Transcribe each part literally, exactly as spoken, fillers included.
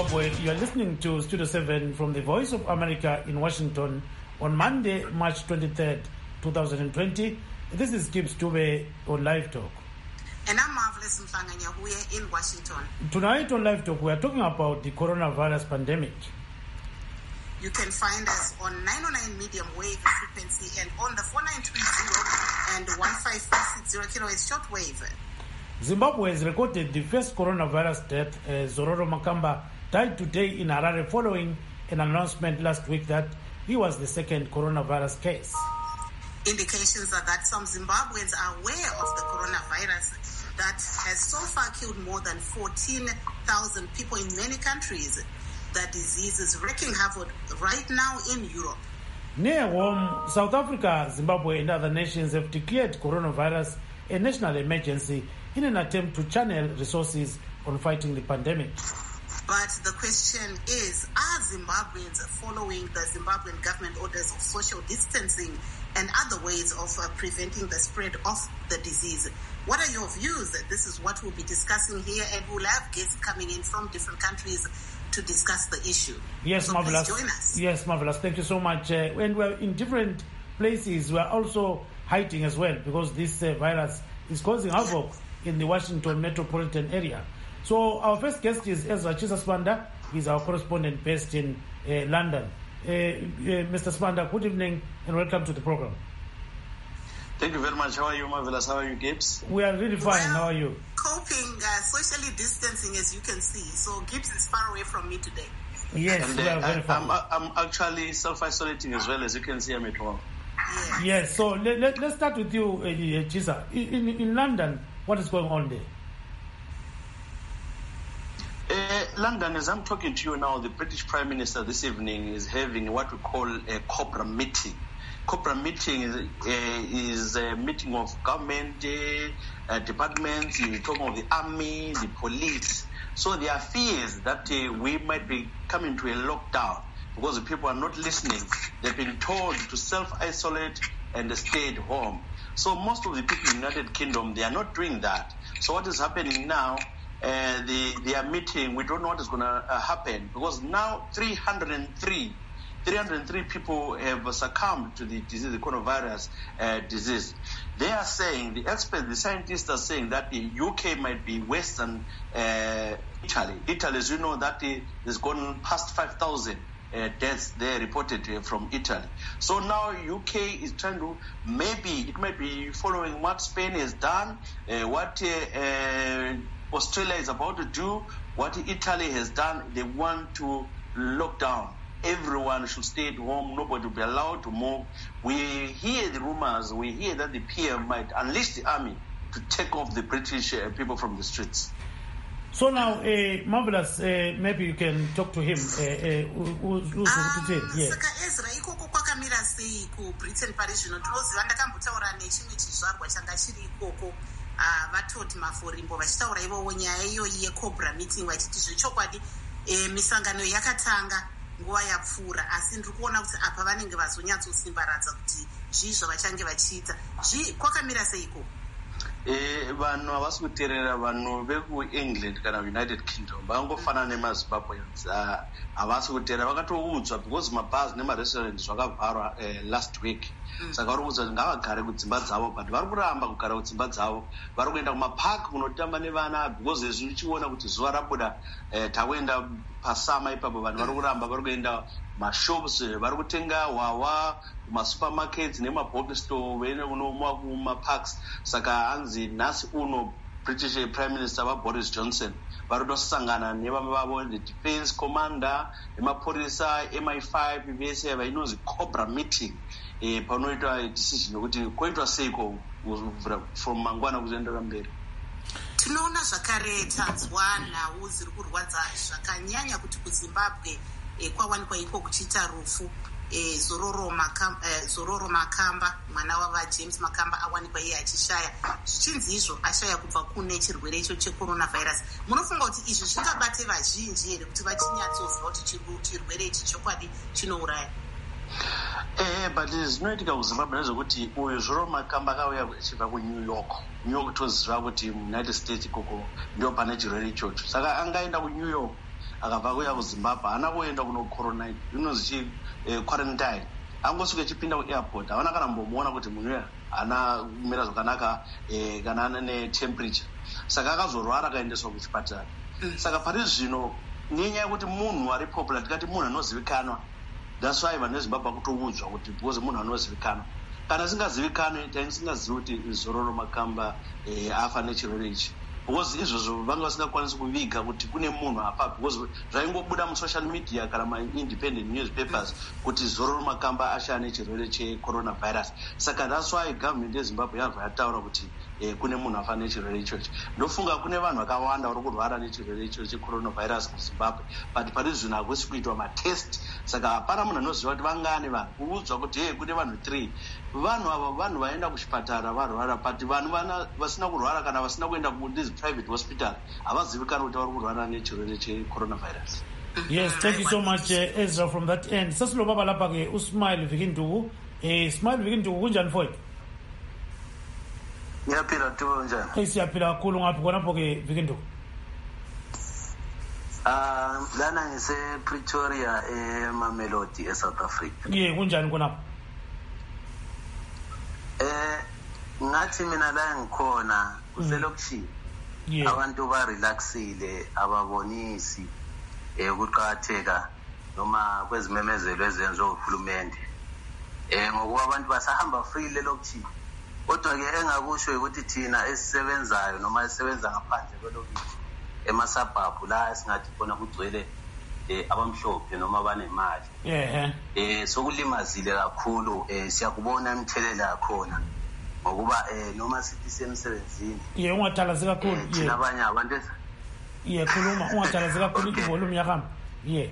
Zimbabwe. You are listening to Studio seven from the Voice of America in Washington on Monday, March twenty-third, twenty twenty. This is Gibbs Dube on Live Talk. And I'm Marvelous Mfanganya in Washington. Tonight on Live Talk, we are talking about the coronavirus pandemic. You can find us on nine oh nine medium wave frequency and on the four nine three zero and one five four six zero kilohertz shortwave. Zimbabwe has recorded the first coronavirus death. Uh, Zororo Makamba died today in Harare following an announcement last week that he was the second coronavirus case. Indications are that some Zimbabweans are aware of the coronavirus that has so far killed more than fourteen thousand people in many countries. The disease is wreaking havoc right now in Europe. Near home, South Africa, Zimbabwe and other nations have declared coronavirus a national emergency in an attempt to channel resources on fighting the pandemic. But the question is, are Zimbabweans following the Zimbabwean government orders of social distancing and other ways of uh, preventing the spread of the disease? What are your views? This is what we'll be discussing here, and we'll have guests coming in from different countries to discuss the issue. Yes, so Marvelous. Please join us. Yes, Marvelous. Thank you so much. Uh, when we're in different places, we're also hiding as well because this uh, virus is causing havoc in the Washington metropolitan area. So our first guest is Ezra Chisaswanda. He's our correspondent based in uh, London. Uh, uh, Mister Swanda, good evening and welcome to the program. Thank you very much. How are you, Marvelous? How are you, Gibbs? We are really fine. Well, How are you? Coping, uh, socially distancing, as you can see. So Gibbs is far away from me today. Yes, and, we are uh, very fine. I'm, I'm actually self-isolating as well. As you can see, I'm at home. Yes. Yes, so let, let, let's start with you, uh, Chisa. In, in, in London, what is going on there? Uh, London, as I'm talking to you now, the British Prime Minister this evening is having what we call a COBRA meeting. COBRA meeting is, uh, is a meeting of government uh, uh, departments, you're talking of the army, the police. So there are fears that uh, we might be coming to a lockdown because the people are not listening. They've been told to self-isolate and stay at home. So most of the people in the United Kingdom, they are not doing that. So what is happening now, uh, they, they are meeting, we don't know what is going to uh, happen because now three hundred three people have succumbed to the disease, the coronavirus uh, disease. They are saying, the experts, the scientists are saying that the U K might be worse than uh, Italy. Italy, as you know, that has gone past five thousand uh, deaths there reported uh, from Italy. So now U K is trying to, maybe it might be following what Spain has done, uh, what uh, uh, Australia is about to do, what Italy has done. They want to lock down. Everyone should stay at home. Nobody will be allowed to move. We hear the rumors. We hear that the P M might unleash the army to take off the British uh, people from the streets. So now, uh, Marvelous, uh, maybe you can talk to him. Uh, uh, who's, who's um, yeah. Saka Ezra, ikoko kwakamira sei ku Britain pari zvino tinoziva ndakambotaura nechimwe chizvarwa changa chiri ikoko vatoti maforimbo vachitaura ivowo nyaya iyoyi yeCOBRA meeting vachiti zvechokwadi misangano yakatanga nguva yapfuura asi ndiri kuona kuti apa vanenge vazonyatsosimbaradza kuti zvii zvavachange vachiita zvii kwakamira seiko? Eh, vanhu havasi kuteerera vanhu vekuengland kana united kingdom vangofanana nemazimbabweans havasi kuteerera vakatoudzwa because mabhazi nemarestaurant zvakavharwa uh, last week mm. saka vari kuudzwa kuti ngavagare kudzimba dzavo but vari kuramba kugara kudzimba dzavo vari kuenda kumapaki kunotamba nevana because izvi uchiona kuti zuva rabuda uh, takuenda pasama ipapo vanhu vari kuramba vari kuenda mashops vari kutenga hwawa kumasupermarkets nemabox store unomwa kumaparks. Saka hanzi nhasi uno British Prime Minister Boris Johnson vari kutosangana nevamwe vavo the defense commander nemapurisa M I five vese vainonzi COBRA meeting eh, panoitwa decision yokuti koitwa seiko from mangwana kuzoendera mberi. Tinoona zvakare tanzwa nhau dziri kurwadza zvakanyanya kuti kuZimbabwe e, kwawanikwa iko kuchiita rufu e, Zororo Makamba, e, Zororo Makamba mwana wava James Makamba awanikwa iye achishaya zvichinzi izvo ashaya kubva kune chirwere icho checoronavirus. Munofunga kuti izvi zvingabate vazhinji here kuti vachinyatsozwa kuti chirwere ichi chokwadi chinouraya? Eh, but zvinoitika kuZimbabwe nezvekuti uyu Zororo Makamba akauya achibva kuNew York. New York toziva kuti United States ikoko ndio pane chirwere ichocho. Saka angaenda kuNew York akabva kuya kuzimbabwe haana kuenda kuno corona inozi quarantine angosuka chipinda kuairport havana kana mbomuona kuti munhu uya haana kumira zvakanaka kana ana netemperature saka akazorwara akaendeswa kuchipatara. Saka pari zvino nenyaya yekuti munhu ari popular tikati munhu anozivikanwa that's why vanhu vezimbabwe kutoudzwa kuti because munhu anozivikanwa kana singazivikanwi taisingazivi kuti Zororo Makamba afa nechirwere ichi because izvozvo vanga vasingakwanisi kuviga kuti kune munhu apa because zvaingobuda musocial media kana maindependent newspapers kuti Zororo Makamba ashaya nechirwere checoronavirus. Saka that's why government yezimbabwe yabva yataura kuti kune munhu afa nechirwere ichochi. Ndofunga kune vanhu vakawanda vari kurwara nechirwere ichochi checoronavirus kuzimbabwe but pari zvino hakusi kuitwa matest. Saka hapana munhu anoziva kuti vangane vanhu kuudzwa kuti hey kune vanhu three vanhu ava vanhu vaenda kuchipatara varwara but vanhu vasina kurwara kana vasina kuenda kudhizi private hospital havazivikani kuti vari kurwara nechirwere checoronavirus. Yes, thank you so much uh, Ezra from that end. Sasiloba balapha ke uSmile Vikinduku. Eh Smile Vikinduku kunjani mfowethu? Ngiyaphila tu njani? Eh siyaphila kakhulu ngaphi khonapho ke Vikinduku? Ah lana ngise Pretoria eMamelodi eSouth Africa. Yeah, kunjani khonapho? Eh ngathi mina la ngikhona kuselokishini. Yeah. Abantu ba relaxile ababonisi eh ukuqhatheka noma kwezimemezelo ezenziwa uhulumende. Eh ngokuba abantu basahamba free lelokuthi kodwa ke engakusho ukuthi thina esisebenzayo noma esisebenza ngaphandle kwelokithi emasabhabhu la singathi khona kugcwele eh abamhlophe noma banemali. Yeah. Eh sokulimazile kakhulu eh siyakubona imthelela yakhona ngokuba eh noma sithi semsebenzini. Yeah ungathalazi kakhulu. Yeah. Thina abanye abantu Yeah khuluma ungathalazi kakhulu ivolume yakho. Yeah.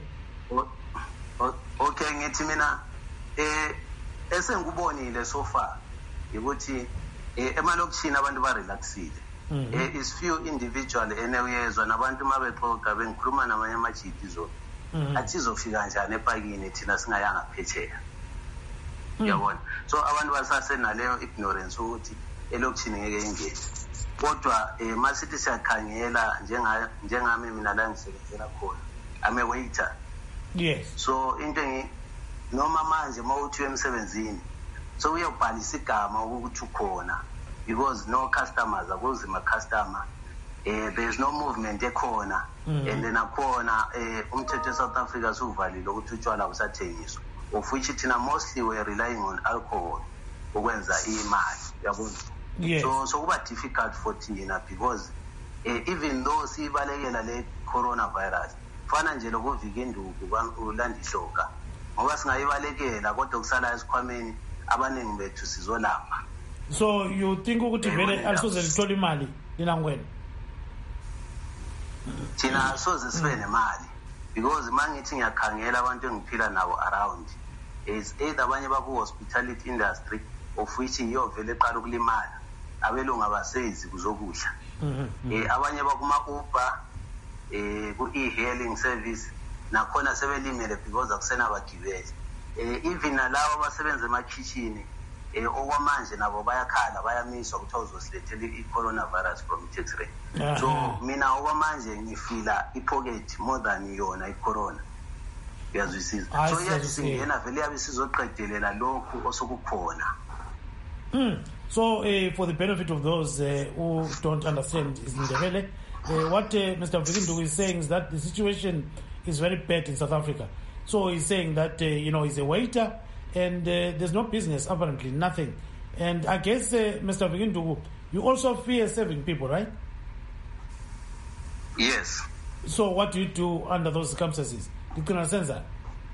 Okay ngithi mina eh esengubonile so far ukuthi emalokishini abantu ba relaxile. Eh is few individual enewezwa nabantu mabexoxa bengikhuluma namanye amajidi zo athi izofika kanjani epakini thina singayanga phetsheya. Yabona so abantu basase naleyo ignorance ukuthi elokishini ngeke ingene kodwa eh masithi siyakhangela njenga njengami mina la ngisebenzela khona ame waiter. Yes. So into ngi noma manje mawuthi emsebenzini so uyobhalisa igama ukuthi ukhona because no customers akuzima customer eh there's no movement ekhona mm. and then akhona eh umthetho eSouth Africa suvalile ukuthi utshwala busathengiswa of which thina mostly we relying on alcohol ukwenza imali yabona. Yes. So so kuba difficult for thina because eh, even though sibalekela le coronavirus fana nje lokuvika induku ulandihloka ngoba singayibalekela kodwa kusala esikhwameni abaningi bethu sizolapha. So you think ukuthi vele alisoze lithola imali lina ngwena? Thina alisoze sibe nemali because mangithi ngiyakhangela abantu engiphila nabo around is either abanye baku hospitality industry of which yiyo vele eqala ukulimala abelungu abasezi kuzokudla. Eh abanye bakuma Uber eh ku e-hailing service nakhona sebelimele because akusena abagibeli. Eh even nalawo abasebenza ema-kitchen eh okwamanje nabo bayakhala bayamiswa ukuthi awuzosilethela i-coronavirus from tax-free. So mina okwamanje ngifila i-pocket more than yona i-corona. Uyazwisisa. So yasingena vele yabe sizoqedelela lokhu osokukhona. Mm. So uh, for the benefit of those uh, who don't understand Isindebele, uh, what uh, Mister Vikinduku is saying is that the situation is very bad in South Africa. So he's saying that uh, you know he's a waiter and uh, there's no business apparently, nothing. And I guess uh, Mister Vikinduku, you also fear serving people, right? Yes. So what do you do under those circumstances? You can understand that.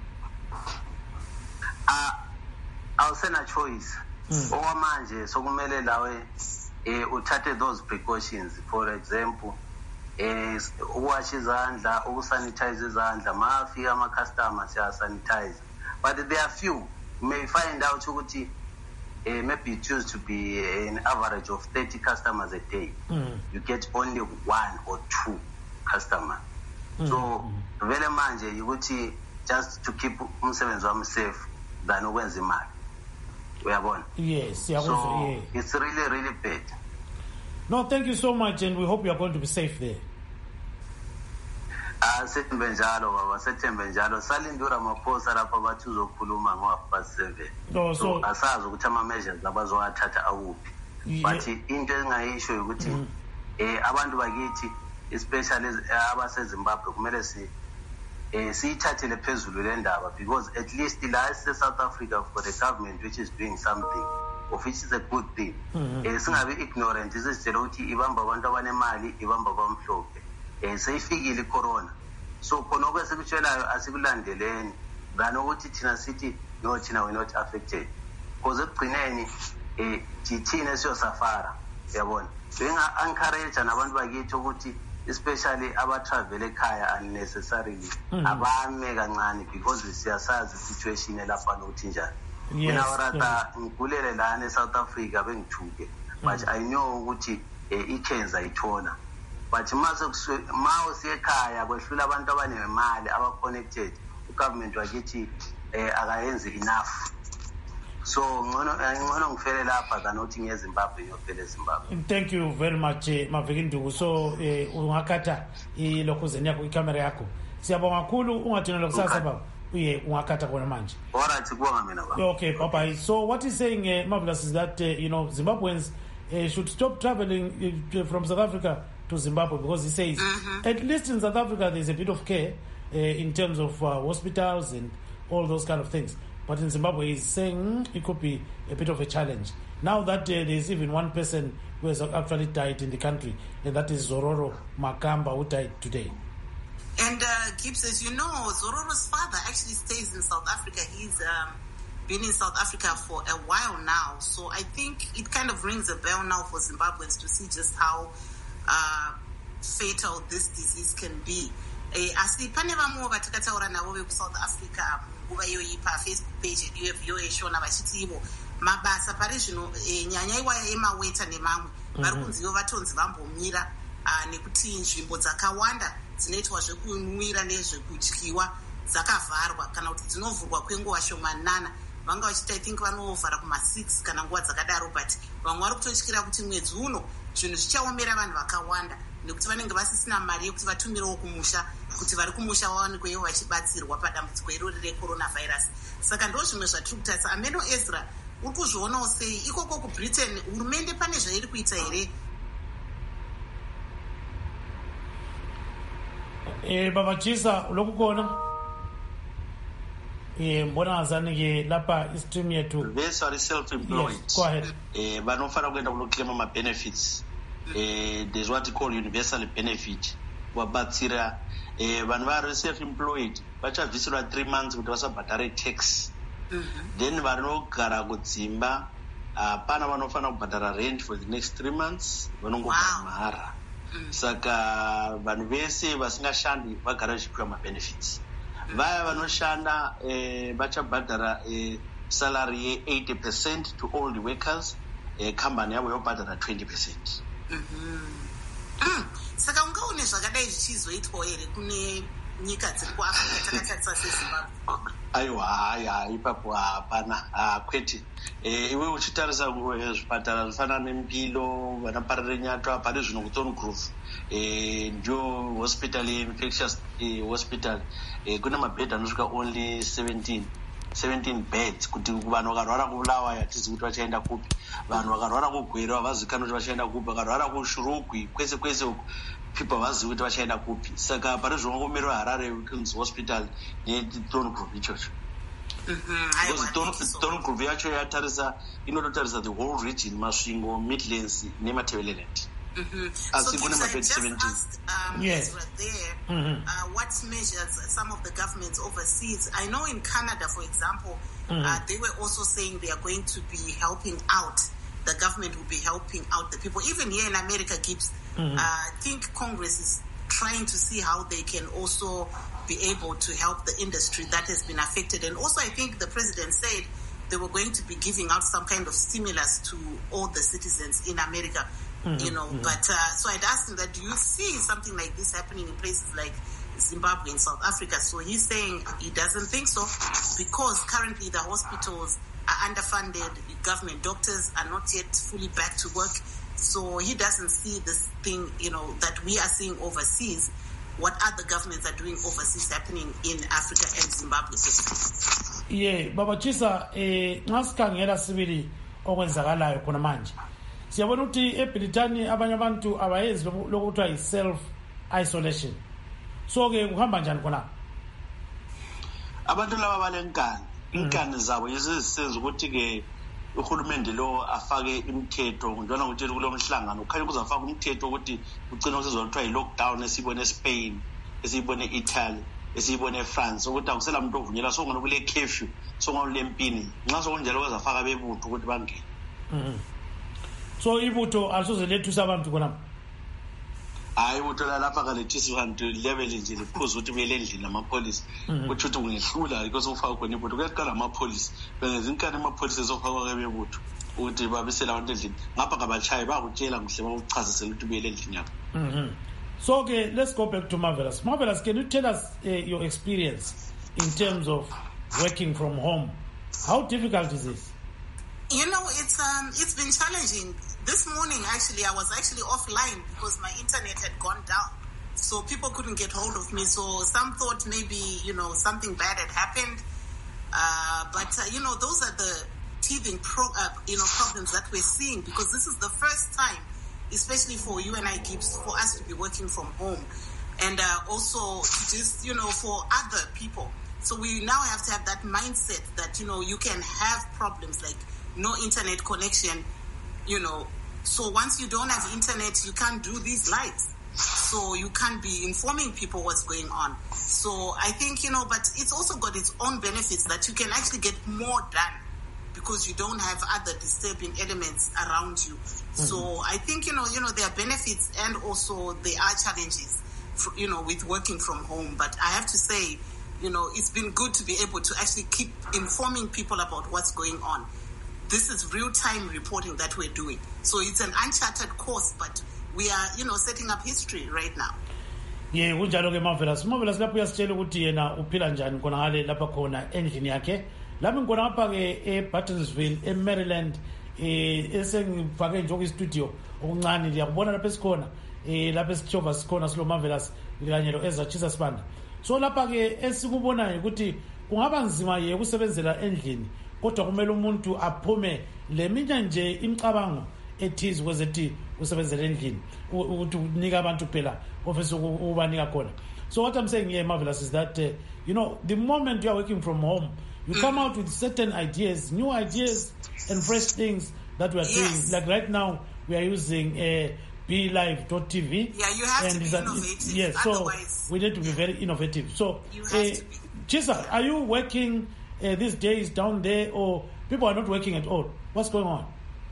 Uh, I'll send a choice. Okwamanje sokumele lawe eh uthathe those precautions. For example, eh uwash izandla, ukusanitize izandla, mafika ama customers ya sanitize. But there are few you may find out ukuthi eh maybe it used to be an average of thirty customers a day. Mm. You get only one or two customers. Mm. So vele manje ukuthi just to keep umsebenzi wami safe than ukwenza imali. Yes, yeah, so also, yeah. It's really, really bad. No, thank you so much, and we hope you are going to be safe there. Asethembe njalo baba, asethembe njalo. Salinde uRamaphosa lapha bathi uzokhuluma ngo-half past seven. Oh, so, so asazi ukuthi ama-measures abazowathatha awuphi. But into engayisho ukuthi eh abantu bakithi especially abaseZimbabwe kumele si eh siyithathele phezulu le ndaba, because at least la e-South Africa for the government which is doing something of which is a good thing. Eh singabe ignorant isizitshela ukuthi ibamba abantu abanemali, ibamba abamhlophe. Eh seyifikile icorona. So khona okwesikutshelayo asikulandeleni than ukuthi thina sithi no thina we not affected. Because ekugcineni eh thina siyosafara, yabona. Benga encourage nabantu bakithi ukuthi especially aba-travel ekhaya unnecessarily abame kancane because siyasazi situation lapha nokuthi njani. Mina orata ngigulele lana eSouth Africa bengithuke, but I know ukuthi ikhenza ithola. But mase mawo siyekhaya kwehlula abantu abanemali aba-connected, ugovernment wakithi akayenzi enough. So ngcono ngcono ngifele lapha than uthi ngeZimbabwe ngiyofela eZimbabwe. Thank you very much Maviki Nduku. So ungakhatha ilokhuzeni yakho ikamera yakho. Siyabonga kakhulu, ungathina lokusasa baba. Uye ungakhatha kona manje. Alright, kubonga mina baba. Okay, bye bye. So what he's saying uh, Marvelous is that uh, you know Zimbabweans uh, should stop traveling uh, from South Africa to Zimbabwe, because he says mm-hmm. at least in South Africa there's a bit of care uh, in terms of uh, hospitals and all those kind of things. But in Zimbabwe, he's saying mm, it could be a bit of a challenge. Now that uh, there's even one person who has actually died in the country, and that is Zororo Makamba, who died today. And uh, Gibbs, as you know, Zororo's father actually stays in South Africa. He's um, been in South Africa for a while now. So I think it kind of rings a bell now for Zimbabweans to see just how uh, fatal this disease can be. Asi pane vamwe vatakataura navo vekusouth Africa nguva iyoyi pafacebook page yedu yoeshona vachiti ivo mabasa pari zvino nyanya iwaya yemaweta nemamwe vari kunzi ivo vatonzi vambomira nekuti nzvimbo dzakawanda dzinoitwa zvekunwira nezvekudyiwa dzakavharwa kana kuti dzinovhurwa kwenguva shomanana. Vanga vachiti I think vanovhara kuma six kana nguva dzakadaro, but vamwe vari kutotyira kuti mwedzi uno zvinhu zvichaomera vanhu vakawanda nekuti vanenge vasisina mari yekuti vatumirewo kumusha kuti vari kumusha vawanikwewo vachibatsirwa padambudziko irori recoronavirus. Saka ndo zvimwe zvatiri kutarisa. Ameno Ezra, uri kuzvionawo sei ikoko kubritain? Hurumende pane zvairi kuita here? Eh baba Chisa lokukona eh mbona azanike lapha istream yethu vese vari self employed. Yes, go ahead. Eh vanofana kuenda kunoclaim ma benefits. Eh there's what you call universal benefit. Wabatsira eh vanhu vari self employed vachabvisirwa three months kuti vasabhadhare tax. Then vanogara kudzimba hapana vanofana kubhadhara rent for the next three months, vanongogara mahara. Saka vanhu vese vasingashandi vagara vachipiwa mabenefits. Vaya vanoshanda eh vachabhadhara eh salary ye eighty percent to all the workers, eh company yavo yobhadhara twenty percent. Saka ungaone zvakadai zvichizoitwa here kune nyika dziri kuAfrica takatarisa seZimbabwe? Aiwa, haya ipapo hapana kwete. Eh iwe uchitarisa zvipatara zvifana neMpilo, vanaparire Nyatwa, pane zvino kuThorn Grove eh ndio hospital infectious eh, hospital eh kuna mabhedha anosvika only seventeen beds kuti vanhu vakarwara kubulawa yatizi kuti vachaenda kupi, vanhu vakarwara kugwera havazikani kuti vachaenda kupi, vakarwara kuShurugwi kwese kwese uko people vazivi kuti vachaenda kupi. Saka pane zvongomerwa Harare Women's Hospital neThorn Grove ichocho. Because Thorn Grove yacho yatarisa inototarisa the whole region, Masvingo, Midlands neMatabeleland. Mm-hmm. So Gibbs, I just asked um, yes. Ezra there mm-hmm. uh, what measures some of the governments overseas. I know in Canada, for example, mm-hmm. uh, they were also saying they are going to be helping out. The government will be helping out the people. Even here in America, Gibbs, mm-hmm. uh, I think Congress is trying to see how they can also be able to help the industry that has been affected. And also, I think the president said they were going to be giving out some kind of stimulus to all the citizens in America. Mm-hmm, you know, mm-hmm. but uh, so I'd asked him that, do you see something like this happening in places like Zimbabwe and South Africa? So he's saying he doesn't think so, because currently the hospitals are underfunded, government doctors are not yet fully back to work. So he doesn't see this thing, you know, that we are seeing overseas, what other governments are doing overseas happening in Africa and Zimbabwe. Yeah, Baba Chisa, eh, ngasikhangela sibili okwenzakalayo khona manje. Siyabona ukuthi eBritani abanye abantu abayenzi lokuthiwa yi-self isolation. So ke kuhamba njani khona? Abantu laba balenkani, inkani zabo yizisenza ukuthi ke uhulumende lo afake imithetho ngidona ukuthi kulo mhlangano ukhanya kuzafaka umthetho ukuthi ugcina usezolithwa yi-lockdown esibone eSpain, esibone eItaly, esibone eFrance ukuthi akusela umuntu ovunyelwa so ngone kule curfew so ngole mpini nxa sokunjalo kwezafaka bebutho ukuthi bangene. Mhm. So ibutho alisoze lethusa abantu khona. Hayi ibutho lapha kalethisi abantu level nje liphuza ukuthi buyele endlini amapolice ukuthi uthi ungehlula because ufaka khona ibutho kuyaqala amapolice benza inkani amapolice ezofakwa kwebutho ukuthi babisela abantu endlini ngapha ngabachayi bakutshela kuhle bakuchazisela ukuthi buyele endlini yakho. Mhm. So okay, let's go back to Marvelous. Marvelous, can you tell us uh, your experience in terms of working from home? How difficult is this? You know, it's um, it's been challenging. This morning, actually, I was actually offline because my internet had gone down. So people couldn't get hold of me. So some thought maybe, you know, something bad had happened. Uh, but, uh, you know, those are the teething pro- uh, you know, problems that we're seeing because this is the first time, especially for you and I, Gibbs, for us to be working from home. And uh, also just, you know, for other people. So we now have to have that mindset that, you know, you can have problems like no internet connection, you know. So once you don't have internet, you can't do these lives. So you can't be informing people what's going on. So I think, you know, but it's also got its own benefits that you can actually get more done because you don't have other disturbing elements around you. Mm-hmm. So I think, you know, you know, there are benefits and also there are challenges, for, you know, with working from home. But I have to say, you know, it's been good to be able to actually keep informing people about what's going on. This is real-time reporting that we're doing. So it's an uncharted course, but we are, you know, setting up history right now. Yeah, kunjalo ke Marvelous. Marvelous lapho uyasitshela ukuthi yena uphila njani khona ngale lapha khona endlini yakhe. Lapho ngikona ngapha ke eBattensville, eMaryland, eh esengifake nje okustudio okuncane liyakubona lapha esikhona, eh lapha esithova sikhona silo Marvelous kanye lo Ezra Chisa Sibanda. So lapha ke esikubona ukuthi kungaba nzima ye ukusebenzela endlini. Kodwa kumele umuntu aphume leminye nje imicabango ethize kwezethi usebenzele endlini ukuthi unika abantu phela ofisa ukubanika khona. So what I'm saying here, Marvelous, is that uh, you know, the moment you are working from home, you come out with certain ideas, new ideas and fresh things that we are yes. doing. Like right now we are using uh, be live dot t v. Yeah, you have and to be that, innovative. Yes, Otherwise, so we need to be very innovative. So you have uh, to be. Chisa, are you working Uh, these days down there, or people are not working at all? What's going on?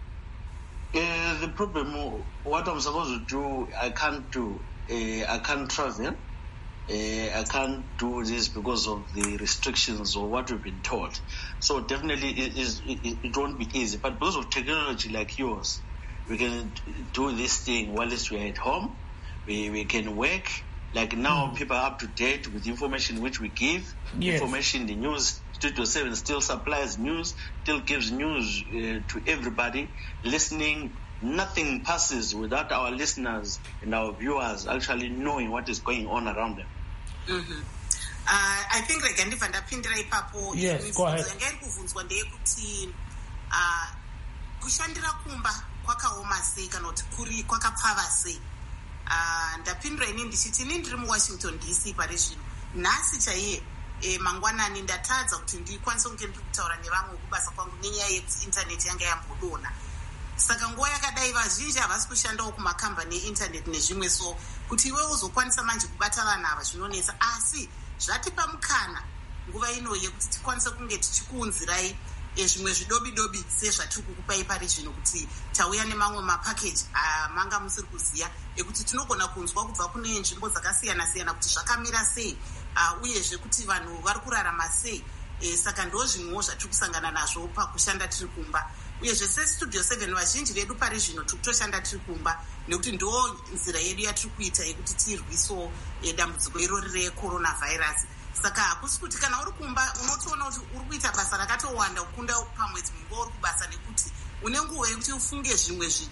Uh, the problem, what I'm supposed to do, I can't do. Uh, I can't travel. Uh, I can't do this because of the restrictions or what we've been told. So definitely it, is, it, it won't be easy. But because of technology like yours, we can do this thing while we're at home. We, we can work. Like now, mm. people are up to date with information which we give. Yes. Information, the news. Studio seven still supplies news, still gives news uh, to everybody. Listening, nothing passes without our listeners and our viewers actually knowing what is going on around them. Mm-hmm. Uh, I think like Andy van der Pindra ipapo. Yes, go ahead. Ngekuvunzwa ndeyekuti uh kushandira kumba kwakaoma sei kana kuti kuri kwakapfava sei. Uh ndapindura ini ndichiti ini ndiri muWashington D C pari zvino. Nhasi chaiye e mangwanani ndatadza kuti ndikwanise kunge ndiri kutaura nevamwe kubasa kwangu nenyaya yekuti internet yanga yambodona. Saka nguva yakadai vazhinji havasi kushandawo kumakambani einternet nezvimwe, so kuti iwe uzokwanisa manje kubata vanhu ava zvinonetsa, asi zvatipa mukana nguva ino yekuti tikwanise kunge tichikuunzirai zvimwe zvidobi dobi sezvatiri kukupai pari zvino kuti tauya nemamwe mapackage amanga musiri kuziya ekuti tinogona kunzwa kubva kune nzvimbo dzakasiyana siyana kuti zvakamira sei uyezve kuti vanhu vari kurarama sei. Saka ndo zvimwewo zvatiri kusangana nazvo pakushanda tiri kumba. Uyezve sestudio seven vazhinji vedu pari zvino tiri kutoshanda tiri kumba nekuti ndo nzira yedu yatiri kuita yekuti tirwiso dambudziko irori recoronavirus. Saka hakusi kuti kana uri kumba unotoona kuti uri kuita basa rakatowanda kukunda pamwedzi mumwe uri kubasa nekuti une nguva yekuti ufunge zvimwe zvitsva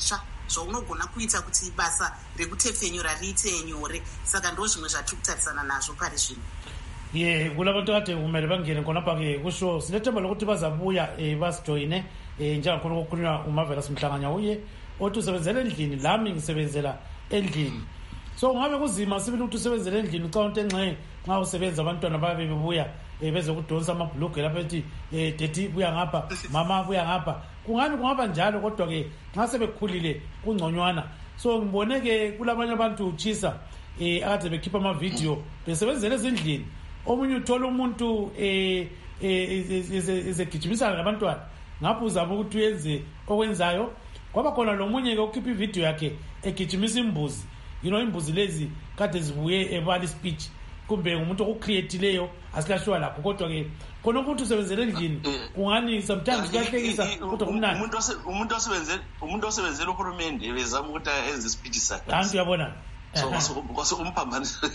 zvaunogona kuita kuti basa rekutepfenyura riite nyore. Saka ndo zvimwe zvatiri kutarisana nazvo pari zvino. ye kula bantu kade kumele bangene khonapha-ke kusho sinethemba lokuthi bazabuya um basijoyine um njengakhona kokukhulunywa uMarvelous Mhlanganya uye othi usebenzela endlini, lami ngisebenzela endlini. So ngabe kuzima sibili ukuthi usebenzele endlini ucawunte engxe nxa usebenza abantwana babe bebuya um bezokudonsa amabhulugwe lapha ethi um deti buya ngapha, mama buya ngapha. Kungani kungaba njalo, kodwa-ke nxa sebekhulile kungconywana. So ngibone-ke kulabanye abantu utshisa um akade bekhipha amavidiyo besebenzela ezindlini. Omunye uthola umuntu um ezegijimisana labantwana, ngapho uzama ukuthi uyenze okwenzayo. Kwaba khona lo munye-ke ukhipha ividiyo yakhe egijimisa imbuzi. You know, imbuzi lezi kade zibuye ebala ispeech, kumbe ngumuntu okucreatileyo asikahliwa lakho, kodwa-ke khona ukuthi usebenzele endlini kungani sometimes kuyahlekisa kodwa kumnandi. Umuntu osebenzela umuntu osebenzela uhulumende bezama ukuthi enze ispeech sakhe. Kanti uyabona so kwase umphambanisa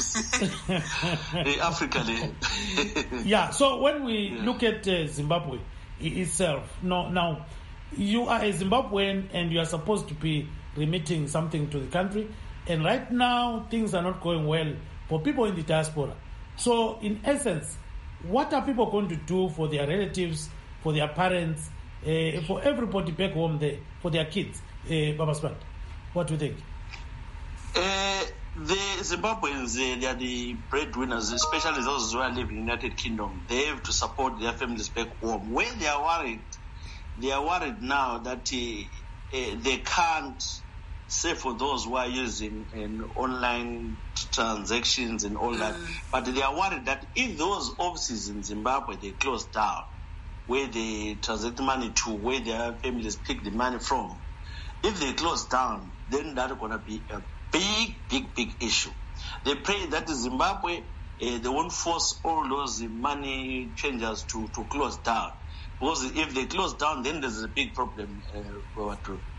Africa le. Yeah, so when we yeah. look at uh, Zimbabwe itself, no, now you are a Zimbabwean and you are supposed to be remitting something to the country, and right now things are not going well for people in the diaspora. So in essence, what are people going to do for their relatives, for their parents, uh, for everybody back home there, for their kids? uh, Baba Spand, what do you think? Uh, the Zimbabweans, uh, they are the breadwinners, especially those who are living in the United Kingdom. They have to support their families back home. When they are worried, they are worried now that uh, uh, they can't, say for those who are using um, online transactions and all mm. that, but they are worried that if those offices in Zimbabwe, they close down, where they transact money to, where their families pick the money from, if they close down, then that's going to be a big, big, big issue. They pray that Zimbabwe, uh, they won't force all those money changers to, to close down. Because if they close down, then there's a big problem. Uh,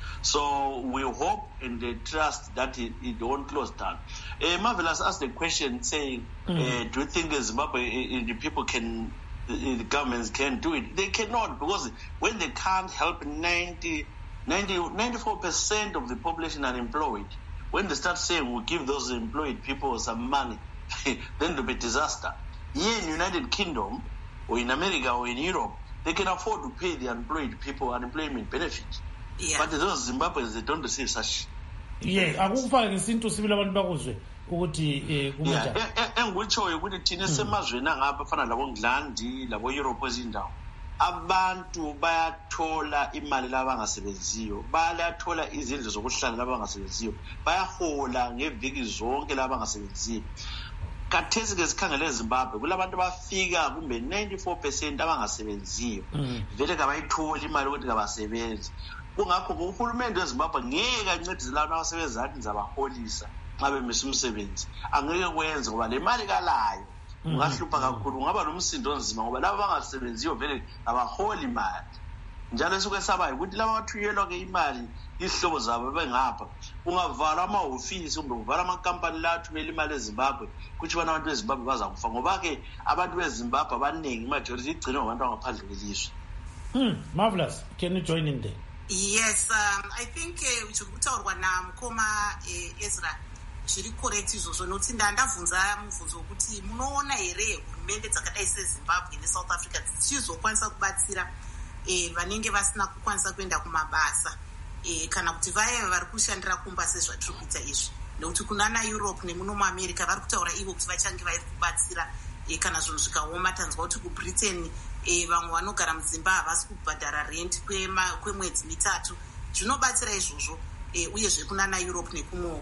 so we hope and they trust that it, it won't close down. Uh, Marvelous asked the question saying, mm. uh, do you think Zimbabwe, uh, the people can, uh, the governments can do it? They cannot, because when they can't help ninety, ninety, ninety-four percent of the population unemployed, when they start saying we'll give those employed people some money, then there'll be disaster. Here in the United Kingdom, or in America, or in Europe, they can afford to pay the unemployed people unemployment benefits. Yeah. But those Zimbabweans, they don't receive such. Yeah, akufake ngesinto sibili abantu bakuzwe ukuthi eh kumenza. Yeah, engikutsho ukuthi thina semazweni angapha afana labo Ngilandi, labo Europe ezindawo. Abantu bayathola imali labangasebenziyo, bayathola izindlu zokuhlala labangasebenziyo, bayahola ngeviki zonke labangasebenziyo. Kathesi ke sikhangele eZimbabwe kulabantu bafika kumbe ninety-four percent abangasebenziyo, vele kabayithola imali ukuthi kabasebenzi. Kungakho uhulumende weZimbabwe ngeke ancedise labo abasebenzi athi ngizabaholisa nxa bemisa umsebenzi. Angeke kwenze ngoba le mali kalayo ungahlupha kakhulu, ungaba nomsindo onzima ngoba labo abangasebenziyo vele abaholi imali. Njalo esuke sabayo ukuthi laba bathunyelwa ke imali ihlobo zabo bengapha, ungavala amahofisi kumbe uvala amakampani la athumela imali eZimbabwe kuthi bona abantu beZimbabwe bazakufa ngoba ke abantu beZimbabwe abaningi majority igcina ngabantu abangaphandle kwelizwe. Hmm, Marvelous, can you join in there? Yes, um, I think uchikutaurwa na mukoma Ezra zviri correct izvozvo nokuti ndandabvunza mubvunzo wekuti munoona here hurumende dzakadai seZimbabwe neSouth Africa dzichizokwanisa kubatsira vanenge vasina kukwanisa kuenda kumabasa kana kuti vaya vari kushandira kumba sezvatiri kuita izvi, nekuti kunana Europe nemuno muAmerica vari kutaura ivo kuti vachange vari kubatsira kana zvinhu zvikaoma. Tanzwa kuti kuBritain vamwe vanogara mudzimba havasi kubhadhara rent kwemwedzi mitatu. Zvinobatsira izvozvo uyezve kunana Europe nekumwewo.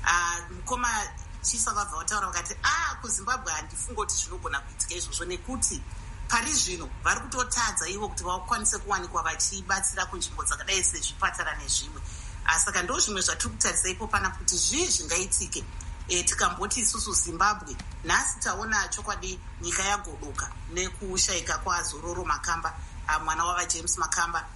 Mukoma Chisa vabva vataura vakati ah kuZimbabwe handifunga kuti zvinogona kuitika izvozvo nekuti pari zvino vari kutotadza ivo kuti vakwanise kuwanikwa vachibatsira kunzvimbo dzakadai sezvipatara nezvimwe. Saka ndo zvimwe zvatiri kutarisa ipo pana kuti zvii zvingaitike tikamboti isusu Zimbabwe nhasi taona chokwadi nyika yagodoka nekushayika kwaZororo Makamba, mwana wava James Makamba,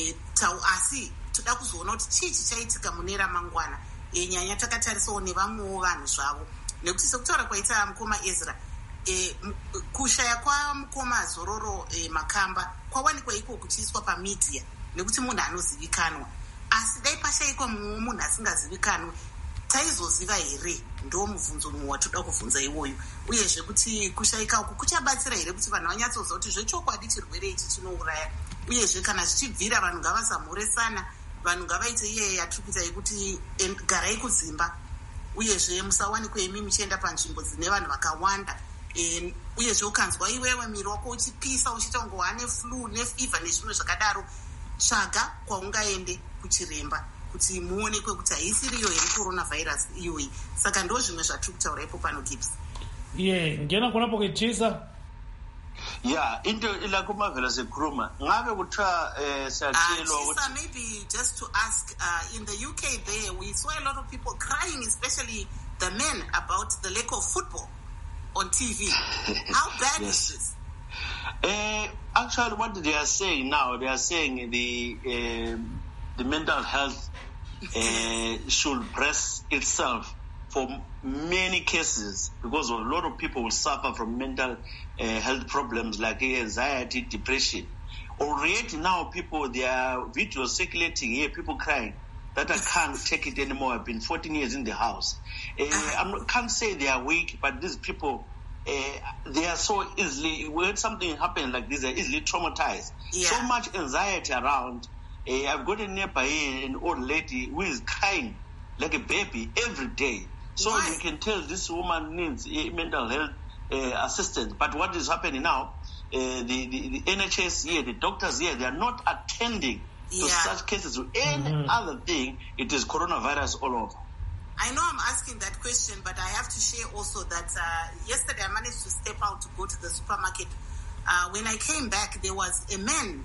asi toda kuzoona kuti chii chichaitika mune ramangwana. Nyanya takatarisawo nevamwewo vanhu zvavo, nekuti sekutaura kwaita mukoma Ezra, E, kushaya kwa mukoma Zororo e, Makamba kwawanikwa iko kuchiiswa pamedia nekuti munhu anozivikanwa, asi dai pashaikwa mumwe munhu asingazivikanwe taizoziva here? Ndo mubvunzo mumwe watoda kubvunza iwoyo. Uyezve kuti kushaika uku kuchabatsira here kuti vanhu vanyatsoziva kuti zvechokwadi chirwere ichi chinouraya, uyezve kana zvichibvira vanhu ngavasamhoresana, vanhu ngavaite iye yatiri kuita yekuti garai kudzimba, uyezve musawanikwe imi muchienda panzvimbo dzine vanhu vakawanda, uyezve ukanzwa iwewe miri wako uchipisa uchiita kunge wane flu nefever nezvimwe zvakadaro, tsvaga kwaungaende kuchiremba kuti muonekwe kuti haisiriyo here coronavirus iyoyi. Saka ndo zvimwe zvatiri kutaura ipo pano Gibbs. Ye ngena kunapo kechisa yeah into ila kuMarvelous ekhuluma ngabe kuthiwa eh siyatshelwa ukuthi maybe just to ask uh, in the U K there we saw a lot of people crying, especially the men, about the lack of football on T V. How bad yes. is this? Uh, actually, what they are saying now, they are saying the uh, the mental health uh, should brace itself for many cases, because a lot of people will suffer from mental uh, health problems like anxiety, depression. Already now, people, they are videos circulating here, people crying that I can't take it anymore. I've been fourteen years in the house. Uh, I can't say they are weak, but these people, Uh, they are so easily, when something happens like this, they're easily traumatized. Yeah. So much anxiety around. Uh, I've got a neighbor here, an old lady who is crying like a baby every day. So Why? You can tell this woman needs uh, mental health uh, assistance. But what is happening now, uh, the, the, the N H S here, the doctors here, they are not attending yeah. to such cases. With any mm-hmm. other thing, it is coronavirus all over. I know I'm asking that question, but I have to share also that uh, yesterday I managed to step out to go to the supermarket. Uh, when I came back, there was a man,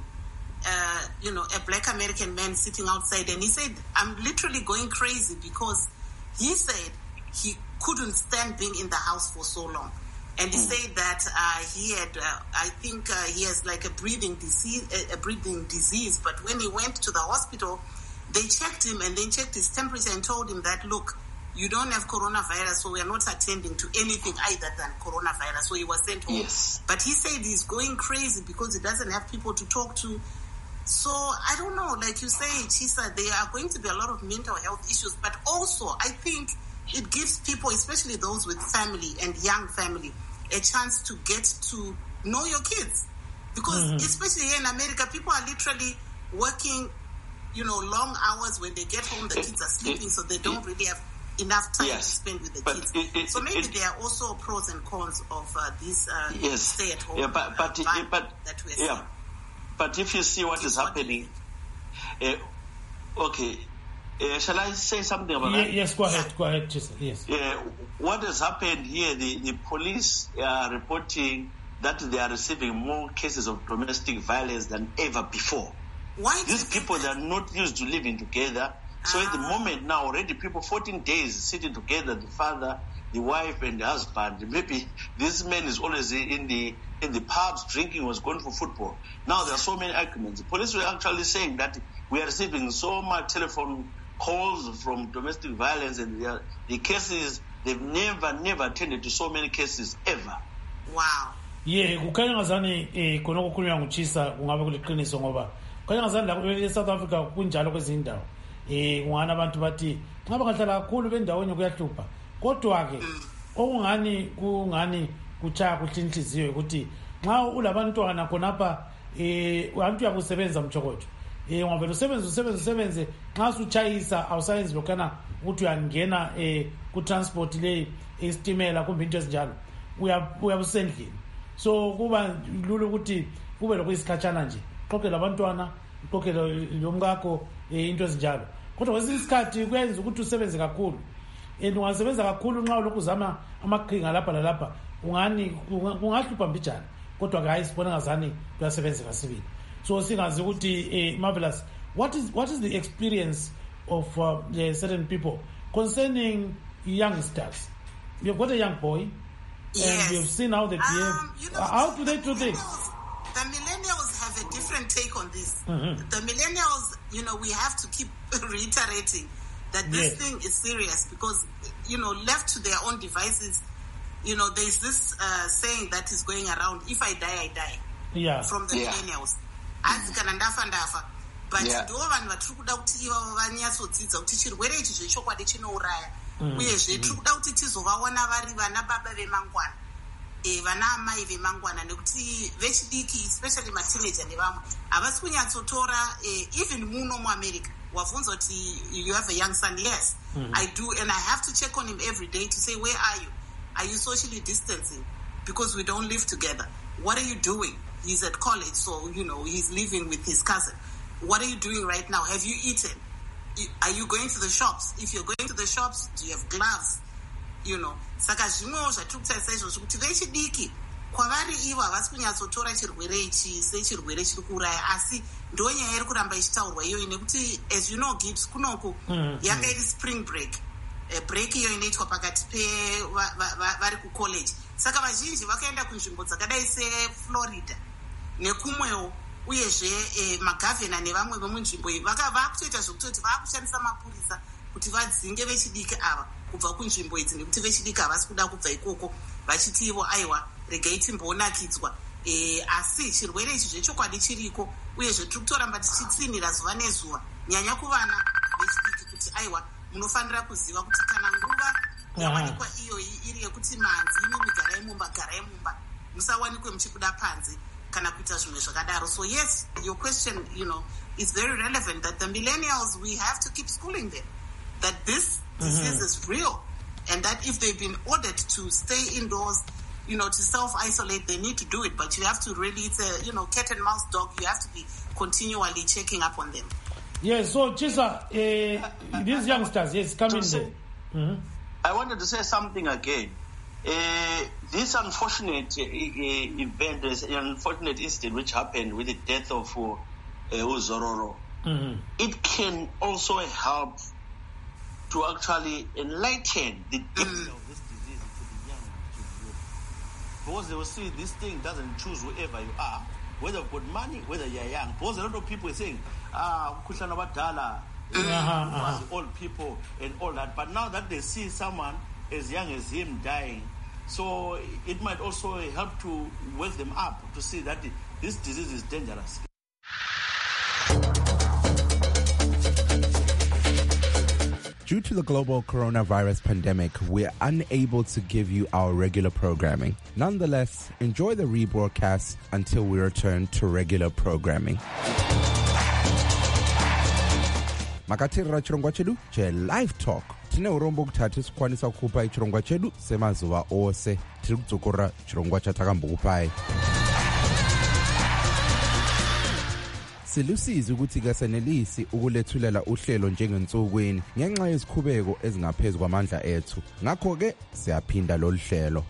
uh, you know, a black American man sitting outside, and he said, I'm literally going crazy because he said he couldn't stand being in the house for so long. And he mm. said that uh, he had, uh, I think uh, he has like a breathing disease, a, a breathing disease, but when he went to the hospital, they checked him and they checked his temperature and told him that, look, you don't have coronavirus, so we are not attending to anything other than coronavirus. So he was sent home. Yes. But he said he's going crazy because he doesn't have people to talk to. So I don't know, like you say, Chisa, there are going to be a lot of mental health issues. But also, I think it gives people, especially those with family and young family, a chance to get to know your kids. Because mm-hmm. especially here in America, people are literally working, you know, long hours. When they get home, the kids are sleeping, so they don't really have enough time yes, to spend with the kids. It, it, so maybe it, there are also pros and cons of uh, this uh, yes. stay-at-home yeah, but, but, uh, vibe but, that we're yeah. seeing. But if you see what it's is happening, uh, okay, uh, shall I say something about yeah, that? Yes, go ahead, go ahead, Chisa. Yes. Uh, what has happened here, the, the police are reporting that they are receiving more cases of domestic violence than ever before. Why These people, they are not used to living together. So at the moment now, already people fourteen days sitting together, the father, the wife, and the husband. Maybe this man is always in the in the pubs drinking, was going for football. Now there are so many arguments. The police were actually saying that we are receiving so much telephone calls from domestic violence, and are, the cases, they've never, never attended to so many cases ever. Wow. Yeah, kukhanya ngazani eh khona ukukhulunywa nguChisa kungabe kuliqiniso ngoba kukhanya ngazani la eSouth Africa kunjalo kwezindawo. Eh ungana abantu bathi ngaba kahlala kakhulu bendawonye kuyahlupha kodwa ke okungani kungani kuchaya kuhlinhliziyo ukuthi nxa ulabantwana khonapha eh abantu uyakusebenza mjokojo eh ngavela usebenza usebenza usebenze nxa usuchayisa awusayenzi lokana ukuthi uyangena eh ku transport le istimela kumbe into ezinjalo uya uyabusendlini so kuba lulu ukuthi kube lokuyisikhatshana nje xoxela abantwana xoxela lomkakho into ezinjalo kodwa kwesinye isikhathi kuyenza ukuthi usebenze kakhulu and ungasebenza kakhulu nxa ulokhu uzama amaqhinga lapha lalapha ungani kungahlupha mbijana kodwa ke hayi sibona ngazani kuyasebenza kasibili so singazi ukuthi Marvelous, what is what is the experience of uh, certain people concerning youngsters? You've got a young boy yes. and we've seen how they behave. Um, you know, how do they do this? The millennials have a different take on this. Mm-hmm. The millennials, you know, we have to keep reiterating that this yes. thing is serious because, you know, left to their own devices, you know, there's this uh, saying that is going around, if I die, I die. Yeah. From the yeah. millennials. Azika ndafa ndafa. but ndo vanhu vatiri kuda kuti ivavo vanyatsodzidza kuti chirwere ichi zvechokwadi chinouraya uyezve tiri kuda kuti tizovaona vari vana baba vemangwana vana amai vemangwana nekuti vechidiki especially mateenager nevamwe havasi kunyatsotora even muno muamerica wavhunza kuti you have a young son. Yes, mm-hmm. I do, and I have to check on him every day to say, where are you? Are you socially distancing? Because we don't live together. What are you doing? He's at college, so, you know, he's living with his cousin. What are you doing right now? Have you eaten? Are you going to the shops? If you're going to the shops, do you have gloves? You know, saka zvimwewo zvatirikutaisa izvozvo kuti vechidiki kwavari ivo havasi kunyatsotora chirwere ichi sechirwere chiri kuuraya, asi ndo nyaya iri kuramba ichitaurwa iyoyi nekuti as you know Gibbs kunoku yanga iri spring break, break iyo inoitwa pakati pevari kucollege, saka vazhinji vakaenda kunzvimbo dzakadai seflorida nekumwewo, uyezve magavhena nevamwe vemunzvimbo iyi vakutoita zvokutoti vaakushandisa mapurisa kuti vadzinge vechidiki ava kubva kunzvimbo idzi, nekuti vechidiki havasi kuda kubva ikoko vachiti ivo aiwa regai timboonakidzwa. E, asi chirwere ichi zvechokwadi chiriko, uyezve tiri kutoramba tichitsinira zuva nezuva nyanya kuvana vechidiki kuti aiwa munofanira kuziva kuti kana nguva yawanikwa iyoyi iri yekuti manzi imimi garai mumba garai mumba, musawanikwe muchibuda panze kana kuita zvimwe zvakadaro. So yes, your question, you know, is very relevant that the millennials, we have to keep schooling them that this disease mm-hmm. is real, and that if they've been ordered to stay indoors, you know, to self-isolate, they need to do it. But you have to really, it's a, you know, cat and mouse dog. You have to be continually checking up on them. Yes, so Chisa, uh, these youngsters, yes, come in there. Mm-hmm. I wanted to say something again. Uh, this unfortunate uh, event, this unfortunate incident which happened with the death of uh, Uzororo, mm-hmm. it can also help to actually enlighten the depth mm. of this disease to the young people. Because they will see this thing doesn't choose wherever you are, whether you've got money, whether you're young. Because a lot of people are saying, ah, kuhlana badala, uh-huh, old people and all that. But now that they see someone as young as him dying, so it might also help to wake them up to see that this disease is dangerous. Due to the global coronavirus pandemic, we're unable to give you our regular programming. Nonetheless, enjoy the rebroadcast until we return to regular programming. Makatirira chirongwa chedu che live talk. Tine urombo kuti hatikwanisa kukupai chirongwa chedu semazuva ose. Tiri kudzokora chirongwa chatakambokupai. Silusizi ukuthi ke senelisi ukulethulela uhlelo njengensukwini ngenxa yezikhubeko ezingaphezulu kwamandla ethu. Ngakho ke siyaphinda lo hlelo.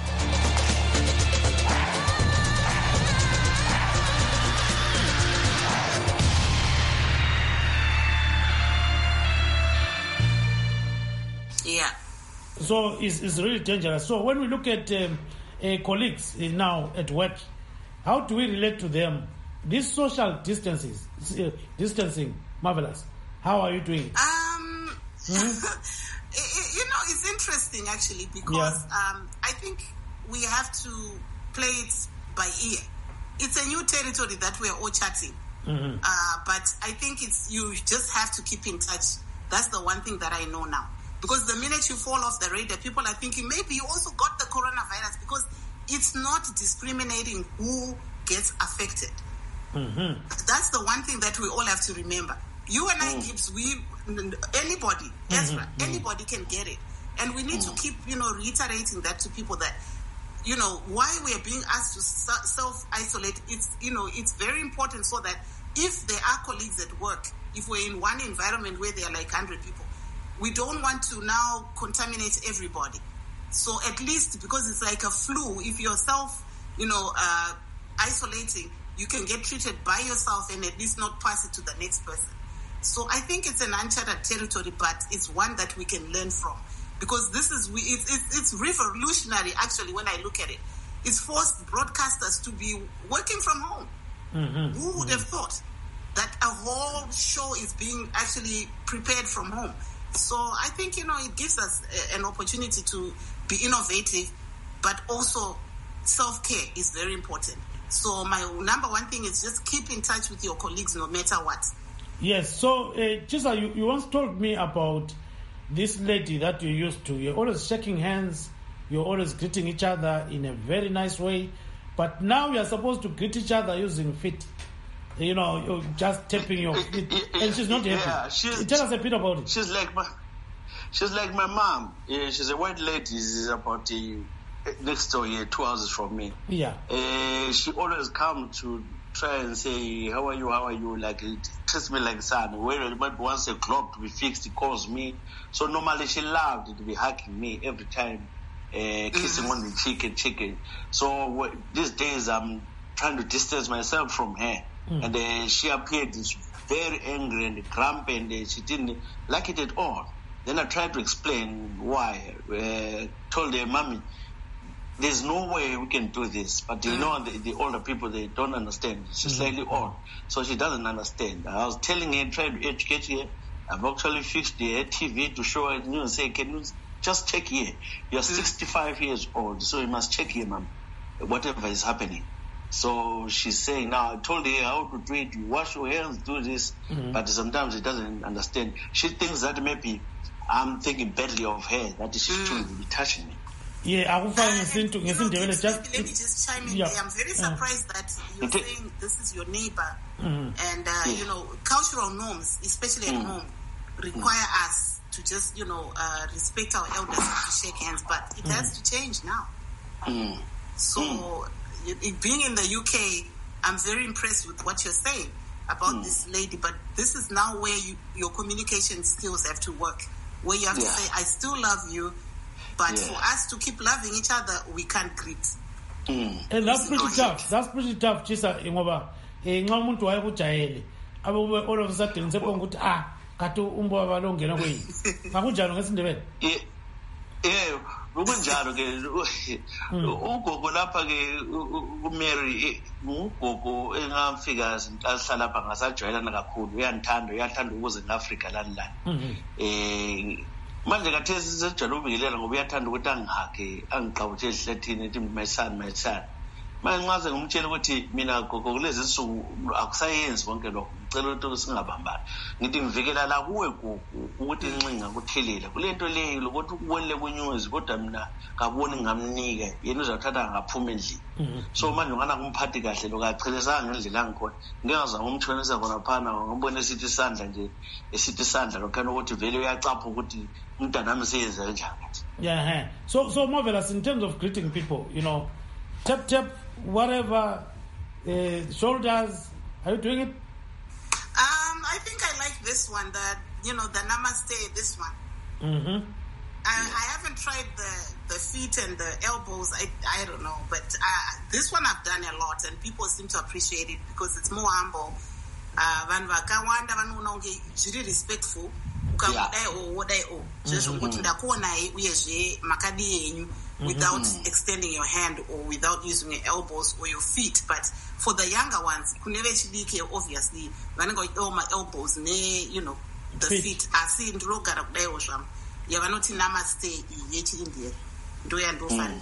Yeah. So it's, it's really dangerous. So when we look at um, uh, colleagues uh, now at work, how do we relate to them? This social distances, uh, distancing, Marvelous. How are you doing? Um, mm-hmm. You know, it's interesting actually because yeah. um, I think we have to play it by ear. It's a new territory that we are all charting, mm-hmm. uh, but I think it's you just have to keep in touch. That's the one thing that I know now. Because the minute you fall off the radar, people are thinking maybe you also got the coronavirus because it's not discriminating who gets affected. Mm-hmm. That's the one thing that we all have to remember. You and I, mm. Gibbs, we, anybody, mm-hmm. Ezra, mm-hmm. anybody can get it. And we need mm. to keep, you know, reiterating that to people that, you know, why we are being asked to self-isolate, it's, you know, it's very important so that if there are colleagues at work, if we're in one environment where there are like one hundred people, we don't want to now contaminate everybody. So at least, because it's like a flu, if you're self, you know, uh, isolating, you can get treated by yourself and at least not pass it to the next person. So I think it's an uncharted territory, but it's one that we can learn from. Because this is, we, it's, it's, it's revolutionary actually when I look at it. It's forced broadcasters to be working from home. Mm-hmm. Who would mm-hmm. have thought that a whole show is being actually prepared from home? So I think, you know, it gives us a, an opportunity to be innovative, but also self-care is very important. So my number one thing is just keep in touch with your colleagues no matter what. Yes, so, uh, Chisa, you, you once told me about this lady that you used to. You're always shaking hands, you're always greeting each other in a very nice way, but now you're supposed to greet each other using feet. You know, you're just tapping your feet, and she's not happy. Yeah, she's, Tell us a bit about it. She's like my, she's like my mom. Yeah, she's a white lady. She's about uh, next door here, two houses from me. Yeah. Uh, she always come to try and say, how are you, how are you? Like, it treats me like son. Where it might once a clock to be fixed, he calls me. So normally she loved to be hugging me every time, uh, kissing mm-hmm. on the cheek and chicken. So what, these days I'm trying to distance myself from her. Mm. And uh, she appeared very angry and grumpy, and uh, she didn't like it at all. Then I tried to explain why. Uh, told her, Mommy, there's no way we can do this. But you know, the, the older people, they don't understand. She's mm-hmm. slightly old, so she doesn't understand. I was telling her, trying to educate her. I've actually fixed the T V to show her news. Say, can you just check here? You're sixty-five years old, so you must check here, Mom, whatever is happening. So she's saying now, I told her how to do it, you wash your hands, do this, mm-hmm. but sometimes she doesn't understand. She thinks that maybe I'm thinking badly of her, that she mm. shouldn't be touching me. Yeah, I will find uh, you know, just, let me just chime in yeah. there. I'm very surprised uh, that you're okay. saying this is your neighbor, mm-hmm. and uh, yeah. you know, cultural norms, especially mm. at home, require mm. us to just, you know, uh, respect our elders and to shake hands, but it mm. has to change now. Mm. So, mm. it, being in the U K, I'm very impressed with what you're saying about mm. this lady, but this is now where you, your communication skills have to work, where you have yeah. to say, I still love you, but yeah. for us to keep loving each other, we can't greet. Mm. And that's pretty tough. That's pretty tough, Chisa. Ngoba nxa umuntu wayekujayele abe all of a sudden sepho ukuthi ah kathi umbo abalongena kweni. Akunjalo ngesindebele. Eh eh ukunjalo ke ugogo lapha ke uMary ugogo engafika asihlala lapha ngasajwayelana kakhulu uyandithanda uyathanda ukuze eAfrica lani lani. Eh manje kathesi sesijalo ubingelela ngoba uyathanda ukuthi angihake angiqabuthe ehlathini ethi my son my son. Manje ngize ngumtshela ukuthi mina gogo kulezi insuku akusayenzi konke lokho ngicela ukuthi singabambani ngithi ngivikela la kuwe gogo ukuthi incinga kuthelela kulento leyo lokuthi ukubonile kunews kodwa mina ngabona ngamnika yena uzathatha ngaphuma endlini. So manje ngana kumphathi kahle lokachelesanga ngendlela angikhona ngingaza ngumthonisa khona phana ngibone esithi isandla nje esithi isandla lokhana ukuthi vele uyacapha ukuthi umntana nami seyenza kanjani. Yeah, so so marvelous in terms of greeting people, you know, tap tap whatever, uh, shoulders. Are you doing it? Um, I think I like this one, the, you know, the namaste, this one. Mm-hmm. I, I haven't tried the, the feet and the elbows. I, I don't know. But uh, this one I've done a lot, and people seem to appreciate it because it's more humble. Vanhu vakawanda vanonge zviri respectful. Ukakudai o wodai o. Just kuti ndakuona uyezve makadi yenyu. Without mm-hmm. extending your hand or without using your elbows or your feet. But for the younger ones, obviously, when I go oh my elbows, you know, the feet. feet. I see in Drogara Deosham. You have not namaste yet in India. Do you understand?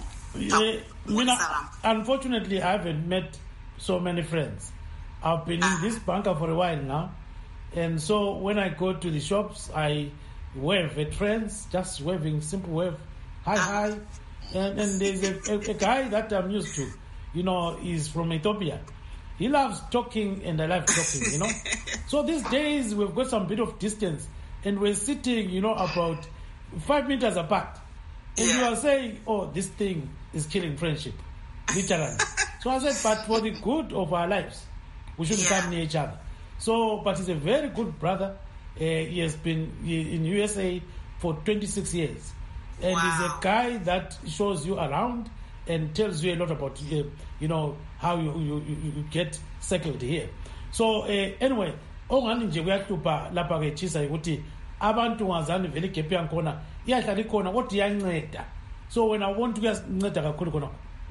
Unfortunately, I haven't met so many friends. I've been in this bunker for a while now. And so when I go to the shops, I wave at friends, just waving, simple wave. Hi, hi. And, and there's a, a, a guy that I'm used to, you know, he's from Ethiopia. He loves talking and I love talking, you know. So these days we've got some bit of distance and we're sitting, you know, about five meters apart. And yeah. you are saying, oh, this thing is killing friendship, literally. So I said, but for the good of our lives, we shouldn't yeah. come near each other. So, but he's a very good brother. Uh, he has been in U S A for twenty-six years. And wow. he's a guy that shows you around and tells you a lot about, uh, you know, how you, you, you, you get settled here. So, uh, anyway, ongani nje kuyahlupa lapha ke Chisa ukuthi abantu ngazani vele gap yankhona iyahlala ikhona kodwa iyanceda. So when I want to kuyanceda kakhulu khona.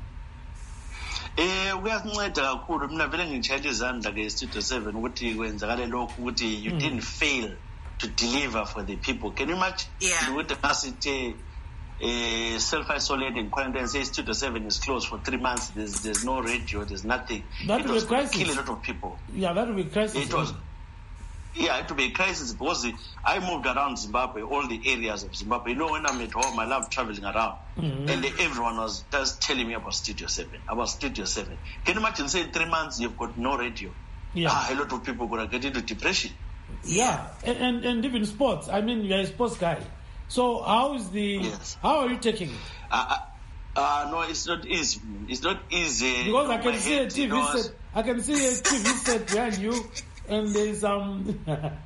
Eh kuyasinceda kakhulu mina vele ngitshayela izandla ke Studio seven ukuthi kwenzakale lokho ukuthi you mm. didn't fail to deliver for the people. Can you imagine? Yeah. Ukuthi asithi Uh, self-isolating quarantine says Studio seven is closed for three months. There's there's no radio. There's nothing. That it will was be crisis. Kill a lot of people. Yeah, that will be crisis. It was. Yeah, it will be a crisis because I moved around Zimbabwe, all the areas of Zimbabwe. You know, when I'm at home, I love traveling around. Mm-hmm. And everyone was just telling me about Studio seven, about Studio seven. Can you imagine, say, in three months, you've got no radio? Yeah. Ah, a lot of people are going to get into depression. Yeah, and, and, and even sports. I mean, you're a sports guy. So how is the, yes. how are you taking it? Uh, uh, no, it's not easy. It's not easy. Because I can see a T V set, I can see a T V set behind you. And there's some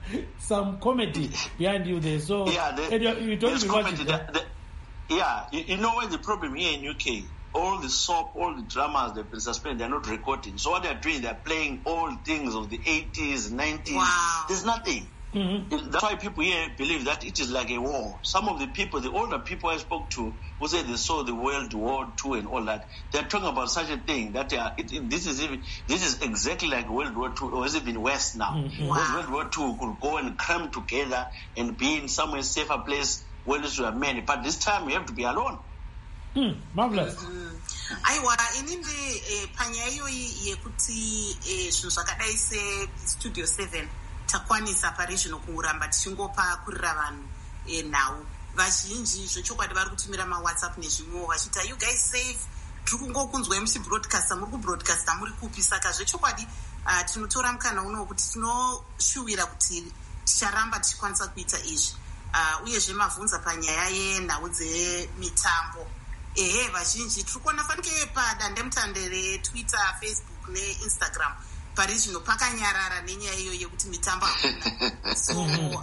some comedy behind you there. So yeah, the, and you, you don't even watch it. The, the, yeah, you, you know what the problem here in U K? All the soap, all the dramas they've been suspended. They're not recording. So what they're doing, they're playing old things of the eighties, nineties. Wow. There's nothing. Mm-hmm. That's why people here believe that it is like a war. Some of the people, the older people I spoke to, who said they saw the World War Two and all that, they're talking about such a thing that they are, it, it, this is even, this is exactly like World War Two, or is it even worse now? Mm-hmm. Wow. Because World War Two could go and cram together and be in somewhere safer place where there were many, but this time you have to be alone. Mm, marvelous. Mm-hmm. aiwa inini eh, panyaya iyoyi yekuti eh, zvinhu zvakadai sestudio seven takwanisa pari zvino kuramba tichingopa kurira vanhu eh, nhau vazhinji zvechokwadi vari kutumira mawhatsapp nezvimwewo vachita you guys safe tiri kungokunzwai muchibroadcasta muri kubroadcasta muri kupi saka zvechokwadi uh, tinotora mukana uno wekuti tinoshuwira kuti ticharamba tichikwanisa kuita izvi uh, uyezve mavhunza panyaya yenhau dzemitambo ehe vazhinji tiri kuona fanike padandemutande retwitter facebook neinstagram pari zvino pakanyarara nenyaya iyo yekuti mitambo hakuna so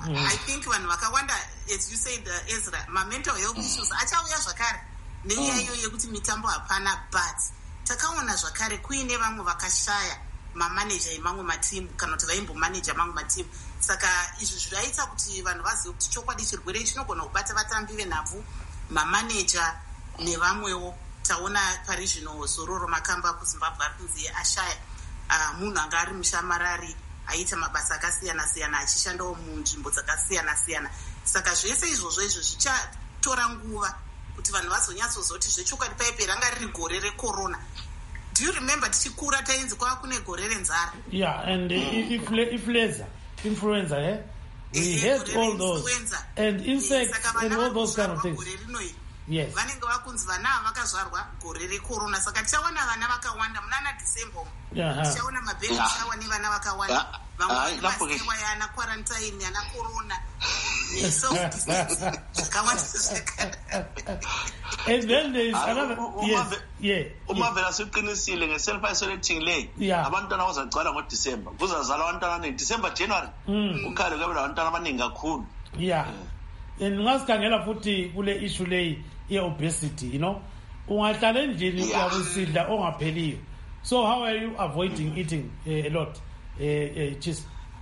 I think vanhu vakawanda as you said uh, Ezra ma-mental health issues achauya zvakare nenyaya iyo yekuti mitambo hapana but takaona zvakare kuine vamwe vakashaya mamaneja emamwe matimu kana kuti vaimbomaneja mamwe matimu saka izvi zviraita kuti vanhu vazive kuti chokwadi chirwere chinogona kubata vatambi venhabvu mamaneja nevamwewo taona pari zvino Zororo Makamba kuZimbabwe ari kunzi ashaya uh, munhu anga ari mushamarari aita mabasa akasiyana-siyana achishandawo munzvimbo dzakasiyana-siyana saka zvese izvozvo izvo zvichatora nguva kuti vanhu vazonyatsozoti zvechokwadi paipera anga riri gore recorona. Do you remember tichikura tainzi kwava kune gore renzara? Yeah, and influenza, influenza, eh? We had all those, and insects and all those kind of things. Yes. Vanenge vakunzi vana vakazvarwa gore recorona saka tichaona vana vakawanda munana December tichaona mabheki chawa nevana vakawanda vamwe vasiwa yana quarantine yana corona self distancing zvakawanda zvakare. And then there is another yes yeah umavela siqinisile nge self isolating lay abantwana bazagcwala ngo December kuzazala abantwana ne December January ukhale kwabela abantwana abaningi kakhulu. Yeah. And ngasikhangela futhi kule issue lay ye-obesity, you know, ungahlala endlini uyabusidla ongapheliyo. So how are you avoiding eating uh, a lot uh, uh, cheese?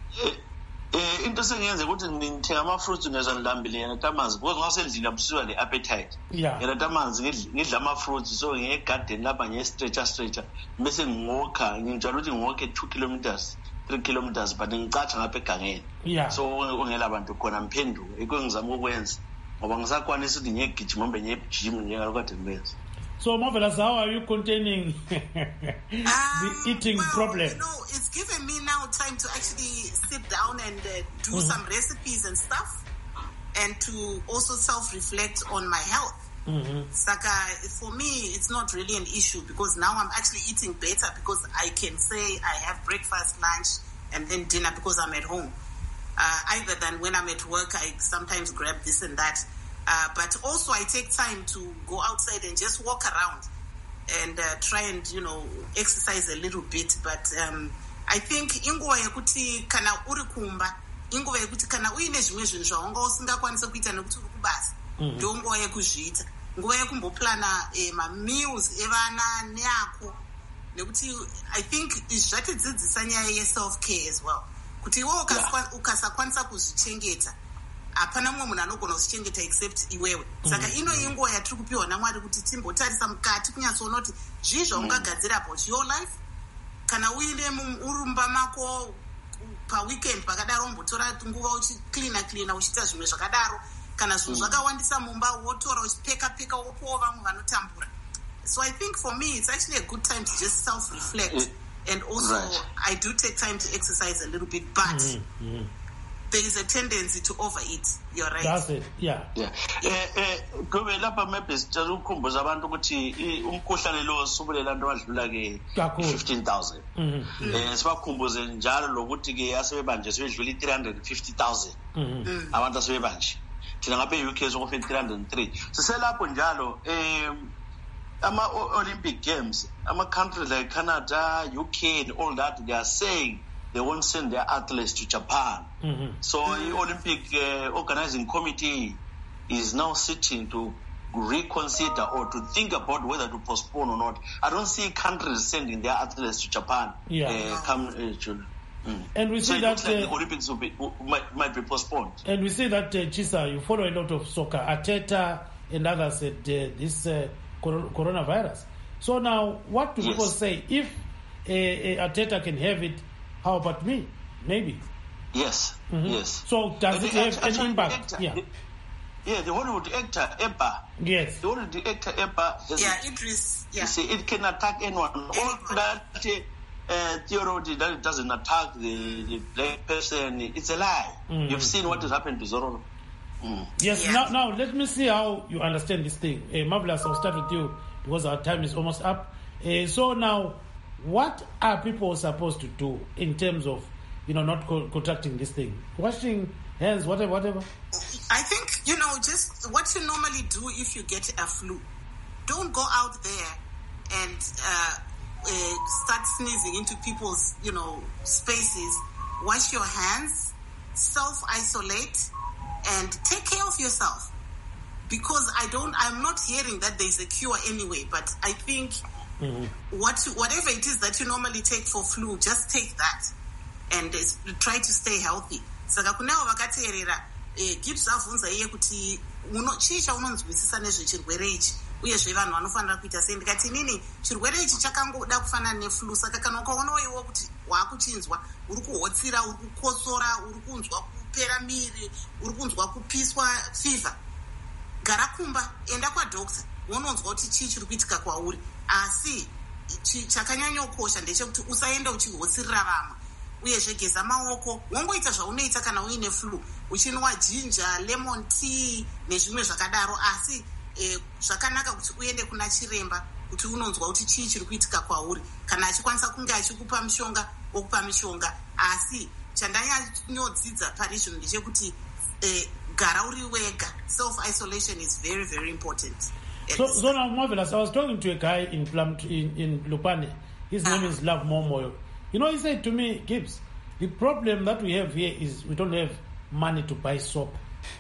Eh into sengiyenze ukuthi ngithenga ama-fruits ngezandilambile netamanzi because ngasendlini abusiwa le-appetite. Yeah. Netamanzi ngidla ama-fruits so ngiye-garden lapha ngiye-stretcher stretcher bese ngingokha ngijwayele ukuthi ngokhe two kilometers three kilometers but ngicatsha ngapha egangeni. Yeah. So ungela bantu khona ngiphenduke ikho ngizama ukwenza ngoba ngisakwanisa ukuthi ngiyegijima mbe ngiyegym njengalokade ngibenza. So Marvelous, how are you containing the um, eating well, problem? You know, it's given me now time to actually sit down and uh, do mm-hmm. some recipes and stuff, and to also self-reflect on my health. Mm-hmm. Saka, for me, it's not really an issue because now I'm actually eating better because I can say I have breakfast, lunch, and then dinner because I'm at home. Uh, either than when I'm at work, I sometimes grab this and that. Uh, but also I take time to go outside and just walk around and uh, try and, you know, exercise a little bit. But um, I think inguva yekuti kana uri kumba, inguva yekuti kana uine zvimwe zvinhu zvawanga usingakwanisa kuita nekuti uri kubasa, ndio nguva yekuzviita. Nguva yekumboplana eh, ma-meals evana neako. Nekuti I think zvatidzidzisa nyaya ye-self-care as well. Kuti iwe ukasakwanisa kuzvichengeta hapana mumwe munhu anogona kuzvichengeta except iwewe. Saka ino inguva yatiri kupiwa naMwari kuti timbotarisa mukati kunyatsoona kuti zvii zvaungagadzira about your life. Kana uine murumba mako paweekend pakadaro umbotora nguva uchicleana cleana uchiita zvimwe zvakadaro. Kana zvinhu zvakawandisa mumba wotora uchipeka peka wopowo vamwe vanotambura. So I think for me it's actually a good time to just self-reflect. And also, right. I do take time to exercise a little bit, but mm-hmm. there is a tendency to overeat. You're right. That's it. Yeah. Yeah. Eh eh kube lapha maybe sicela ukukhumbuza abantu ukuthi umkhuhlane lo subulela abantu abadlula ke fifteen thousand. Eh sibakhumbuze njalo lokuthi ke asebebanje sebedlula three hundred fifty thousand. Abantu asebebanje. Thina ngabe U K sokufe three hundred three. Siselapho njalo eh ama Olympic Games, ama countries like Canada, U K and all that, they are saying they won't send their athletes to Japan. Mm-hmm. So mm-hmm. the Olympic uh, organizing committee is now sitting to reconsider or to think about whether to postpone or not. I don't see countries sending their athletes to Japan. Yeah. Uh, come uh, June. Mm. And we see so that like uh, the Olympics will be, might, might be postponed. And we see that uh, Chisa, you follow a lot of soccer. Arteta and others said uh, this uh, coronavirus. So now, what do yes. people say? If uh, uh, Arteta can have it, how about me? Maybe. Yes. Mm-hmm. Yes. So does and it have actor, an impact? Actor, yeah. The, yeah, the Hollywood actor Ebba. Yes. The Hollywood actor Ebba. Yeah, Idris. Yeah. You see, it can attack anyone. All that uh, theory that it doesn't attack the, the black person, it's a lie. Mm-hmm. You've seen what has happened to Zorro. Mm. Yes. Yeah. Now, now let me see how you understand this thing. Uh, Marvelous, I'll start with you because our time is almost up. Uh, so now, what are people supposed to do in terms of, you know, not co- contracting this thing? Washing hands, whatever, whatever? I think, you know, just what you normally do if you get a flu. Don't go out there and uh, uh, start sneezing into people's, you know, spaces. Wash your hands, self-isolate, and take care of yourself. Because I don't, I'm not hearing that there's a cure anyway, but I think mm-hmm. what whatever it is that you normally take for flu, just take that and uh, try to stay healthy. Saka kunewo vakateerera Gibbs avunza iye kuti chii chaunonzwisisa nezvechirwere ichi uyezve vanhu vanofanira kuita sei. Ndikati inini chirwere ichi chakangoda kufanana neflu, saka kana ukaonawo iwo kuti waakuchinzwa, uri kuhotsira, uri kukosora, uri kunzwa kupera miri, uri kunzwa kupiswa fever, gara kumba, enda kwadokta wononzwa kuti chii chiri kuitika kwauri. Asi chakanyanyokosha ndechekuti usaenda uchihotsirira vamwe, uyezve geza maoko, wongoita zvaunoita kana uine flu, uchinwa ginger, lemon tea nezvimwe zvakadaro. Asi eh, zvakanaka kuti uende kuna chiremba kuti unonzwa kuti chii chiri kuitika kwauri. Kana achikwanisa kunge achikupa mishonga okupa mishonga. Asi chandanyanyodzidza pari zvinhu ndechekuti eh, gara uri wega. Self isolation is very very important. So, so now, Marvelous, I was talking to a guy in Plum, in, in Lupane. His name uh-huh. is Love Momoyo. You know, he said to me, Gibbs, the problem that we have here is we don't have money to buy soap.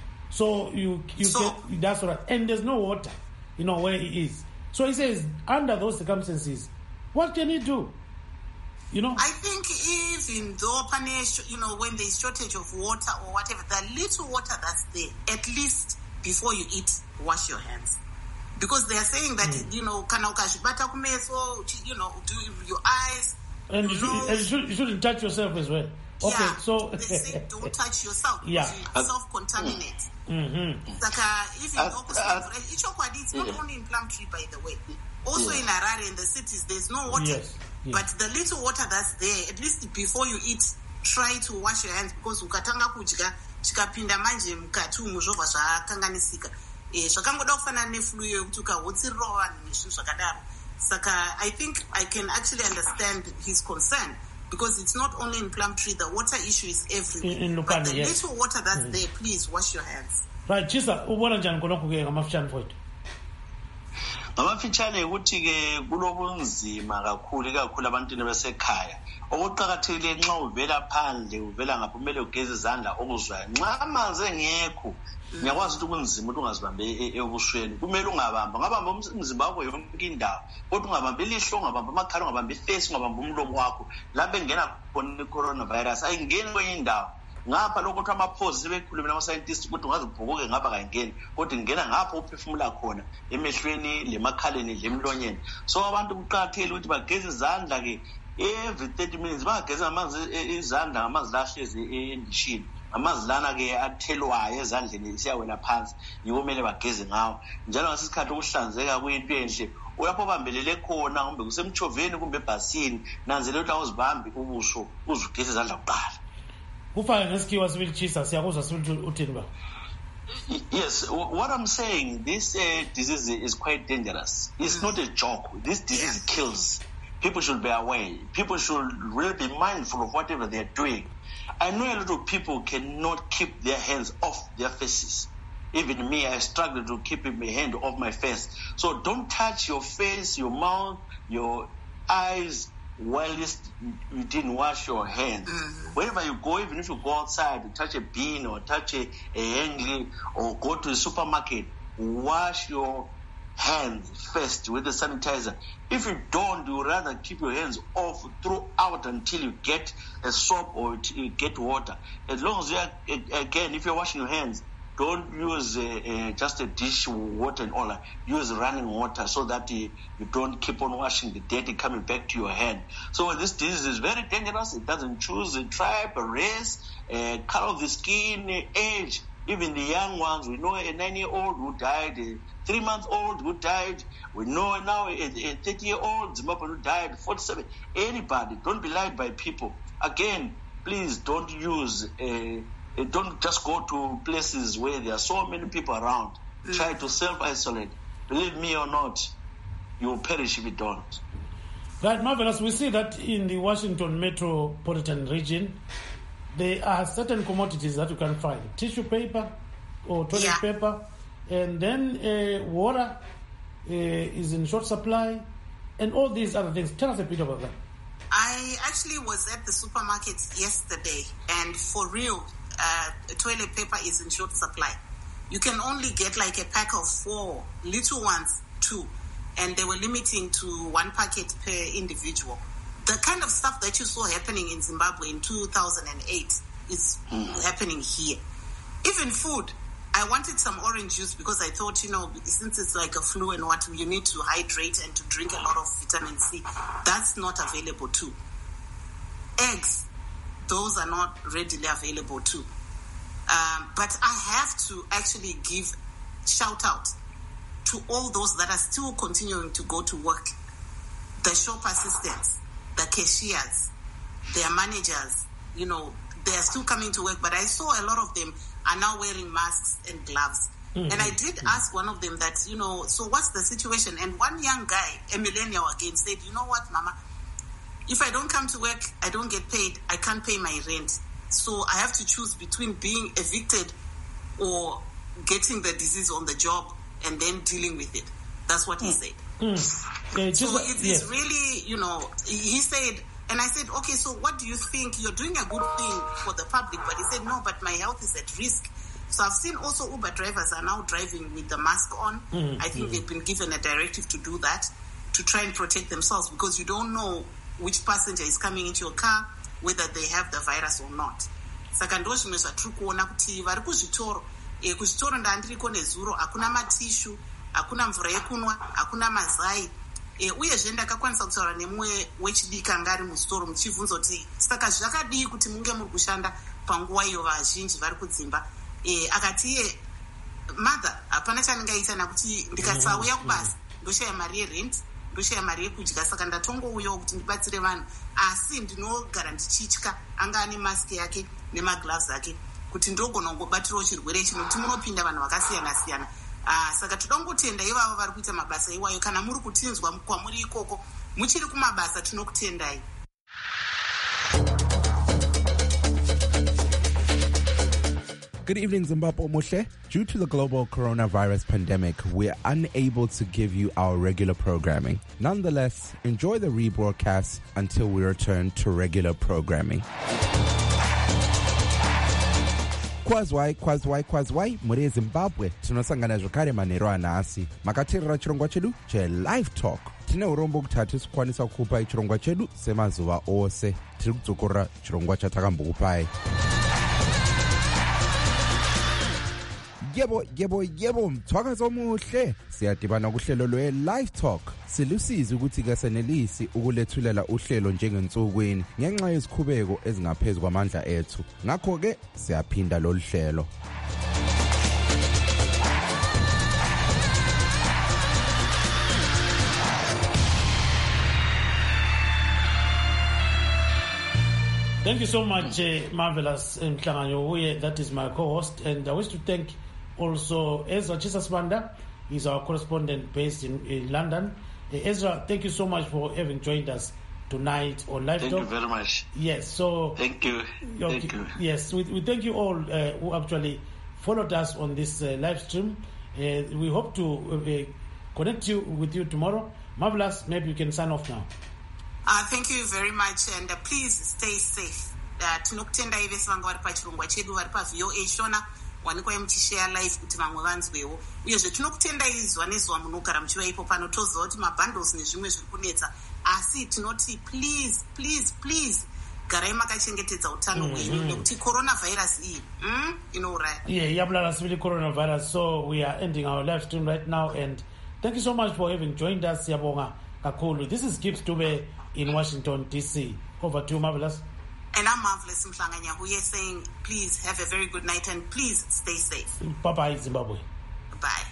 So you you so, get that's right, and there's no water, you know, where he is. So he says, under those circumstances, what can he do? You know, I think even though, you know, when there's shortage of water or whatever, the little water that's there, at least before you eat, wash your hands. Because they are saying that, mm. you know, kana ukashibata kumeso, you know, do your eyes. And you, should, and you, should, you shouldn't touch yourself as well. Okay, yeah, so they say don't touch yourself because yeah. you self-contaminate. Mm-hmm. Like uh, even uh, opposite, uh, it's not yeah. only in Plumtree, by the way. Also yeah. in Harare, in the cities, there's no water. Yes. Yes. But the little water that's there, at least before you eat, try to wash your hands because ukatanga kudya chikapinda manje mukati umuzvobva zvakanganisika. Eh, zvakangoda kufanana neflu yokuti ukahotsirira vanhu nezvinhu zvakadaro. Saka I think I can actually understand his concern because it's not only in Plumtree, the water issue is everywhere. In, in Lupane, but the yes. little water that's mm-hmm. there, please wash your hands. Right, Chisa, ubona njani kunokuke ngamafitshane mfowethu? Ngamafitshane ukuthi ke kulobunzima kakhulu kakhulu abantwana basekhaya. Okuqhakathekile nxa uvela phandle uvela ngapha kumele ugeze izandla okuzwayo. Nxa amanzi engekho ngiyakwazi ukuthi kunzima ukuthi ungazibambe ebusweni. Kumele ungabamba, ngabamba umzimba wakho yonke indawo. Kodwa ungabamba ilihlo, ungabamba amakhala, ungabamba iface, ungabamba umlomo wakho. Lapho engena khona i-coronavirus ayingeni kwenye indawo. Ngapha lokho ukuthi amaphosi sebekhuluma nama scientists ukuthi ungazibhukuke ngapha kayingeni. Kodwa ingena ngapha uphefumula khona emehlweni, lemakhaleni, lemlonyeni. So abantu kuqhakathekile ukuthi bageze izandla ke every thirty minutes. Bageze amanzi izandla ngamanzi lahlezi endishini. Amanzi lana ke athelwayo ezandleni siyawela phansi yiwo kumele bageze ngawo. Njalo ngasisikhathi ukuhlanzeka kuyinto enhle. Uyapho bambelele khona kumbe kusemchoveni kumbe ebhasini nanzele ukuthi awuzibambi ubuso uzugeze izandla kuqala. Kufa ngesikhiwa sibilichisa siyakuzwa sibithi uthini ba? Yes, what I'm saying, this uh, disease is quite dangerous. It's not a joke. This disease kills. People should be aware. People should really be mindful of whatever they're doing. I know a lot of people cannot keep their hands off their faces. Even me, I struggle to keep my hand off my face. So don't touch your face, your mouth, your eyes while you didn't wash your hands. Mm-hmm. Wherever you go, even if you go outside, you touch a bean or touch a, a hanging or go to the supermarket, wash your hands first with the sanitizer. If you don't, you rather keep your hands off throughout until you get a soap or you get water. As long as you are, again, if you're washing your hands, don't use uh, uh, just a dish water and all that. Use running water so that you, you don't keep on washing the dirty coming back to your hand. So this disease is very dangerous. It doesn't choose a tribe, a race, a color of the skin, age. Even the young ones, we know a nine-year-old who died, a three-month-old who died. We know now a thirty-year-old Zimbabwean who died, forty-seven. Anybody, don't be lied by people. Again, please don't use a Don't just go to places where there are so many people around. Mm. Try to self-isolate. Believe me or not, you will perish if you don't. Right, Marvelous. We see that in the Washington metropolitan region, there are certain commodities that you can find. Tissue paper or toilet yeah. paper. And then uh, water uh, is in short supply. And all these other things. Tell us a bit about that. I actually was at the supermarket yesterday. And for real, Uh, toilet paper is in short supply. You can only get like a pack of four, little ones, two, and they were limiting to one packet per individual. The kind of stuff that you saw happening in Zimbabwe in two thousand eight is mm. happening here. Even food. I wanted some orange juice because I thought, you know, since it's like a flu and what, you need to hydrate and to drink a lot of vitamin C. That's not available too. Eggs. Those are not readily available too. Um, but I have to actually give shout out to all those that are still continuing to go to work. The shop assistants, the cashiers, their managers, you know, they are still coming to work. But I saw a lot of them are now wearing masks and gloves. Mm-hmm. And I did ask one of them that, you know, so what's the situation? And one young guy, a millennial again, said, you know what, Mama? If I don't come to work, I don't get paid, I can't pay my rent. So I have to choose between being evicted or getting the disease on the job and then dealing with it. That's what he mm. said. Mm. Yeah, so it is yeah. really, you know, he said, and I said, okay, so what do you think? You're doing a good thing for the public. But he said, no, but my health is at risk. So I've seen also Uber drivers are now driving with the mask on. Mm. I think mm. they've been given a directive to do that, to try and protect themselves, because you don't know which passenger is coming into your car, whether they have the virus or not. Saka ndo zvimwe zvatiri kuona kuti vari kuzvitoro eh, kuzvitoro ndandiriko nezuro hakuna matishu, hakuna mvura yekunwa, hakuna mazai eh, uyezve ndakakwanisa kutaura nemumwe wechidiki anga ari musitoro muchibvunza kuti saka zvakadii kuti munge muri kushanda panguva iyo vazhinji vari kudzimba eh, akati iye mother hapana chandingaita nakuti ndikasauya kubasa ndoshaya mari yerent, ndoshaya mari yekudya, saka ndatongouyawo kuti ndibatsire vanhu, asi ndinogara ndichitya anga ane maski yake nemagloves ake kuti ndogona kungobatirawo chirwere ichi nokuti munopinda vanhu vakasiyana-siyana. Ah, saka toda kungotenda ivavo vari kuita mabasa iwayo. Kana muri kutinzwa kwamuri ikoko muchiri kumabasa, tinokutendai. Good evening, Zimbabwe Mushe. Due to the global coronavirus pandemic, we're unable to give you our regular programming. Nonetheless, enjoy the rebroadcast until we return to regular programming. Kwazwai, kwazwai, kwazwai, muri Zimbabwe. Tinosangana zvakare manheru anhasi. Makateerera chirongwa chedu che Live Talk. Tine urombo kutatu sikwanisa kukupai chirongwa chedu semazuva ose. Tiri kudzokorera chirongwa chatakambokupai. Yebo, yebo, yebo, mthwakazo omuhle. Siyadibana kuhlelo lwe-Live Talk. Silusizi ukuthi ke senelisi ukulethulela uhlelo njengensukwini ngenxa yezikhubeko ezingaphezulu kwamandla ethu. Ngakho ke siyaphinda lolu hlelo. Thank you so much, uh, Marvelous Mhlanganyo. That is my co-host. And I wish to thank also Ezra Chisasbanda. He's our correspondent based in, in London. Uh, Ezra, thank you so much for having joined us tonight on Live Thank Talk. you very much. Yes, so... Thank you. Okay, thank you. Yes, we, we thank you all uh, who actually followed us on this uh, live stream. Uh, we hope to uh, connect you with you tomorrow. Marvelous, maybe you can sign off now. Uh, thank you very much, and uh, please stay safe. Uh, tinokutendai vese vanga vari pachirongwa chedu vari pavho a shona wanikwa muchishare live kuti vamwe vanzwewo uyezve tinokutendai zuva nezuva munogara muchiva ipo pano toziva kuti mabundles nezvimwe zviri kunetsa asi tinoti please please please garai makachengetedza utano hwenyu nekuti coronavirus iyi mm, inouraya. Yeah, yabulala sivili coronavirus. So we are ending our live stream right now, and thank you so much for having joined us. Yabonga kakhulu. This is Gibbs Dube in Washington, D C. Over to you, Marvelous. And I'm Marvelous Mhlanganyo, who is saying, please have a very good night and please stay safe. Bye-bye, Zimbabwe. Bye.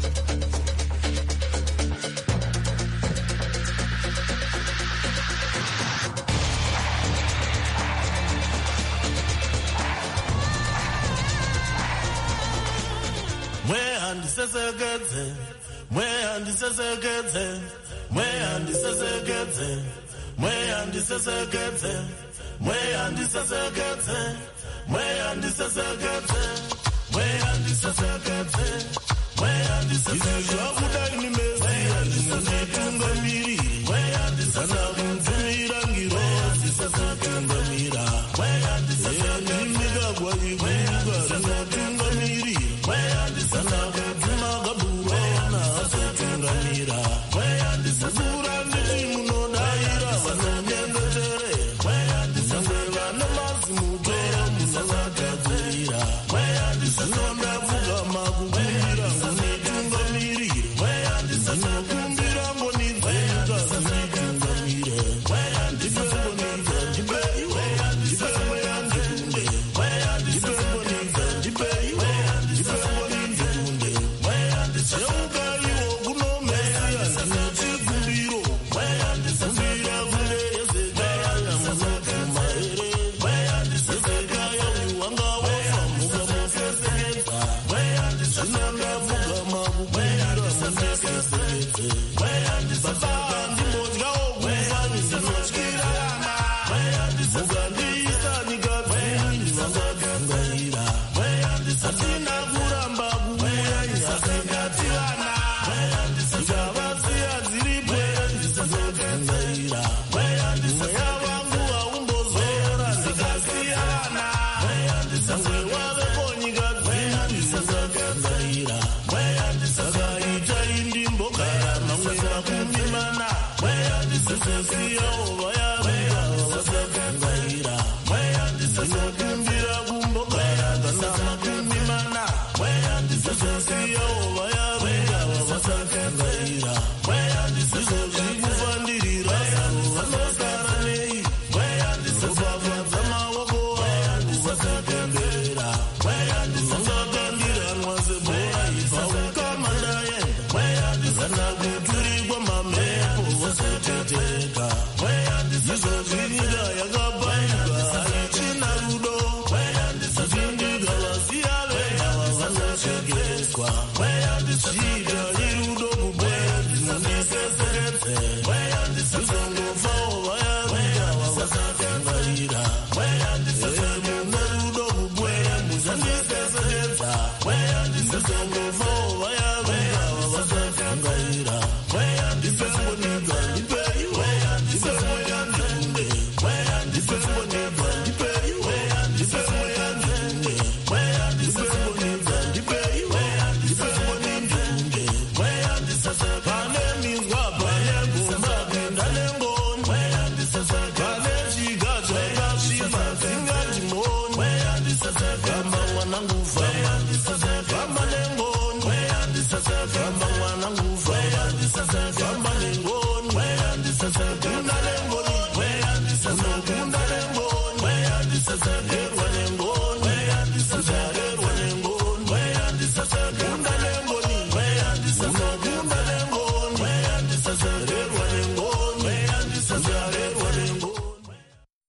Where this is a good thing. Where this is a good thing. Where this is a good thing. Where this is a good thing. Where this is a good thing. Where this is a good thing. Where this is a good thing. Where this is a good thing. Where this is a good thing. Where this is a good thing.